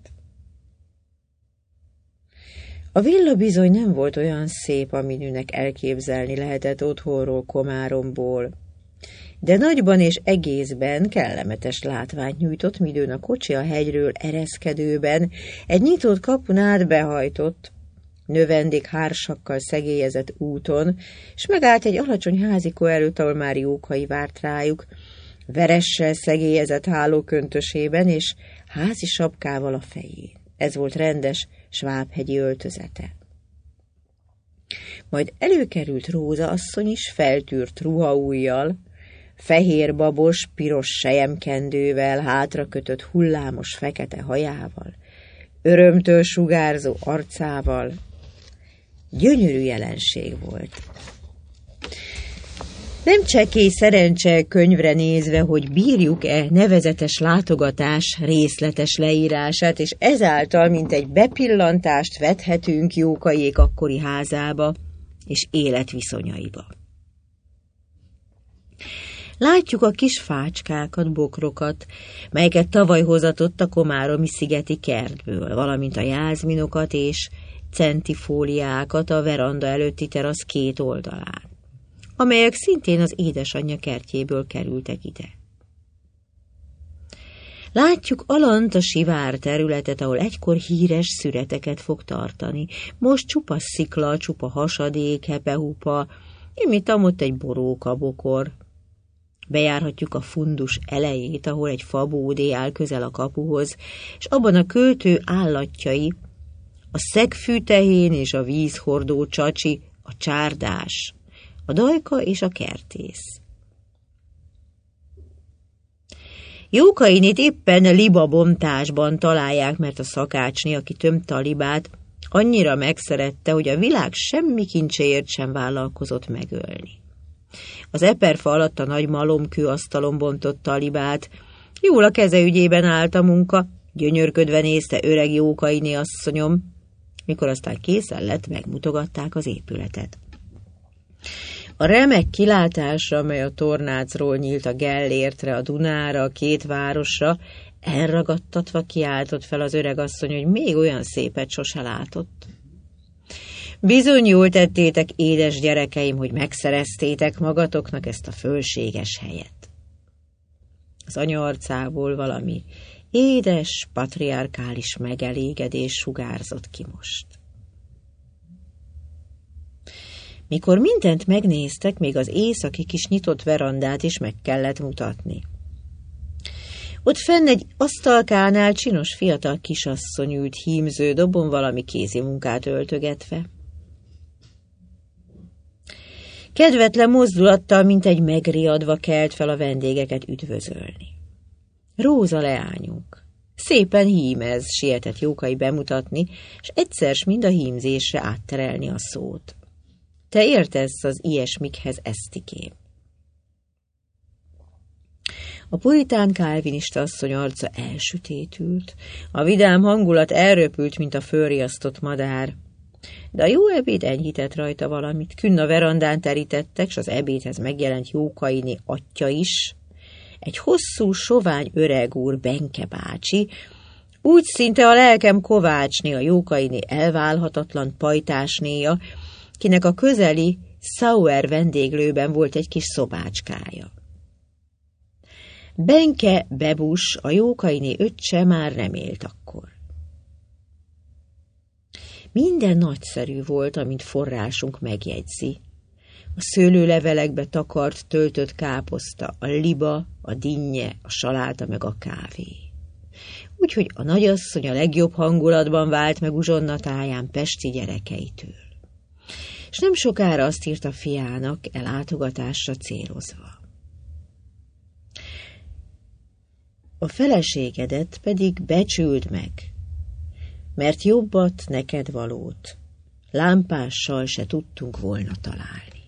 A villa bizony nem volt olyan szép, aminűnek elképzelni lehetett otthonról, Komáromból, de nagyban és egészben kellemetes látványt nyújtott, midőn a kocsi a hegyről ereszkedőben egy nyitott kapun át behajtott, növendék hársakkal szegélyezett úton, és megállt egy alacsony házikó előtt, ahol már Jókai várt rájuk, veressel szegélyezett hálóköntösében és házi sapkával a fején. Ez volt rendes svábhegyi öltözete. Majd előkerült Róza asszony is feltűrt ruhaujjal, fehér babos, piros selyemkendővel, hátrakötött hullámos fekete hajával, örömtől sugárzó arcával. Gyönyörű jelenség volt. Nem csekély szerencse könyvre nézve, hogy bírjuk-e nevezetes látogatás részletes leírását, és ezáltal mint egy bepillantást vethetünk Jókaiék akkori házába és életviszonyaiba. Látjuk a kis fácskákat, bokrokat, melyeket tavaly hozatott a komáromi szigeti kertből, valamint a jázminokat és centifóliákat a veranda előtti terasz két oldalán, amelyek szintén az édesanyja kertjéből kerültek ide. Látjuk alant a sivár területet, ahol egykor híres szüreteket fog tartani. Most csupa szikla, csupa hasadék, hepehupa, mint amott egy borókabokor. Bejárhatjuk a fundus elejét, ahol egy fabódé áll közel a kapuhoz, és abban a költő állatjai, a szegfűtehén és a vízhordó csacsi, a csárdás, a dajka és a kertész. Jókainét éppen libabontásban találják, mert a szakácsné, aki tömte a libát, annyira megszerette, hogy a világ semmi kincséért sem vállalkozott megölni. Az eperfa alatt a nagy malomkő asztalon bontotta a libát, jól a keze ügyében állt a munka, gyönyörködve nézte öreg Jókainé asszonyom, mikor aztán készen lett, megmutogatták az épületet. A remek kilátásra, amely a tornácról nyílt a Gellértre, a Dunára, a két városra, elragadtatva kiáltott fel az öregasszony, hogy még olyan szépet sose látott. Bizony jól tettétek, édes gyerekeim, hogy megszereztétek magatoknak ezt a fölséges helyet. Az anya arcából valami édes, patriarkális megelégedés sugárzott ki most. Mikor mindent megnéztek, még az északi kis nyitott verandát is meg kellett mutatni. Ott fenn egy asztalkánál csinos fiatal kisasszony ült hímző dobon valami kézi munkát öltögetve. Kedvetlen mozdulattal, mint egy megriadva kelt fel a vendégeket üdvözölni. Róza leányunk. Szépen hímez, sietett Jókai bemutatni, és egyszer s mind a hímzésre átterelni a szót. Te értesz az ilyesmikhez, esztikém. A puritán kálvinista asszony arca elsütétült, a vidám hangulat elröpült, mint a fölriasztott madár, de a jó ebéd enyhített rajta valamit. Künn a verandán terítettek, s az ebédhez megjelent Jókainé atyja is, egy hosszú, sovány öreg úr, Benke bácsi, úgy szinte a lelkem kovácsné, a Jókainé elválhatatlan pajtásnéja, kinek a közeli Sauer vendéglőben volt egy kis szobácskája. Benke Bebus, a Jókainé öccse már nem élt akkor. Minden nagyszerű volt, amint forrásunk megjegyzi. A szőlőlevelekbe takart, töltött káposzta, a liba, a dinnye, a saláta meg a kávé. Úgyhogy a nagyasszony a legjobb hangulatban vált meg uzsonnatáján pesti gyerekeitől. És nem sokára azt írta fiának, ellátogatásra célozva. A feleségedet pedig becsüld meg, mert jobbat neked valót lámpással se tudtunk volna találni.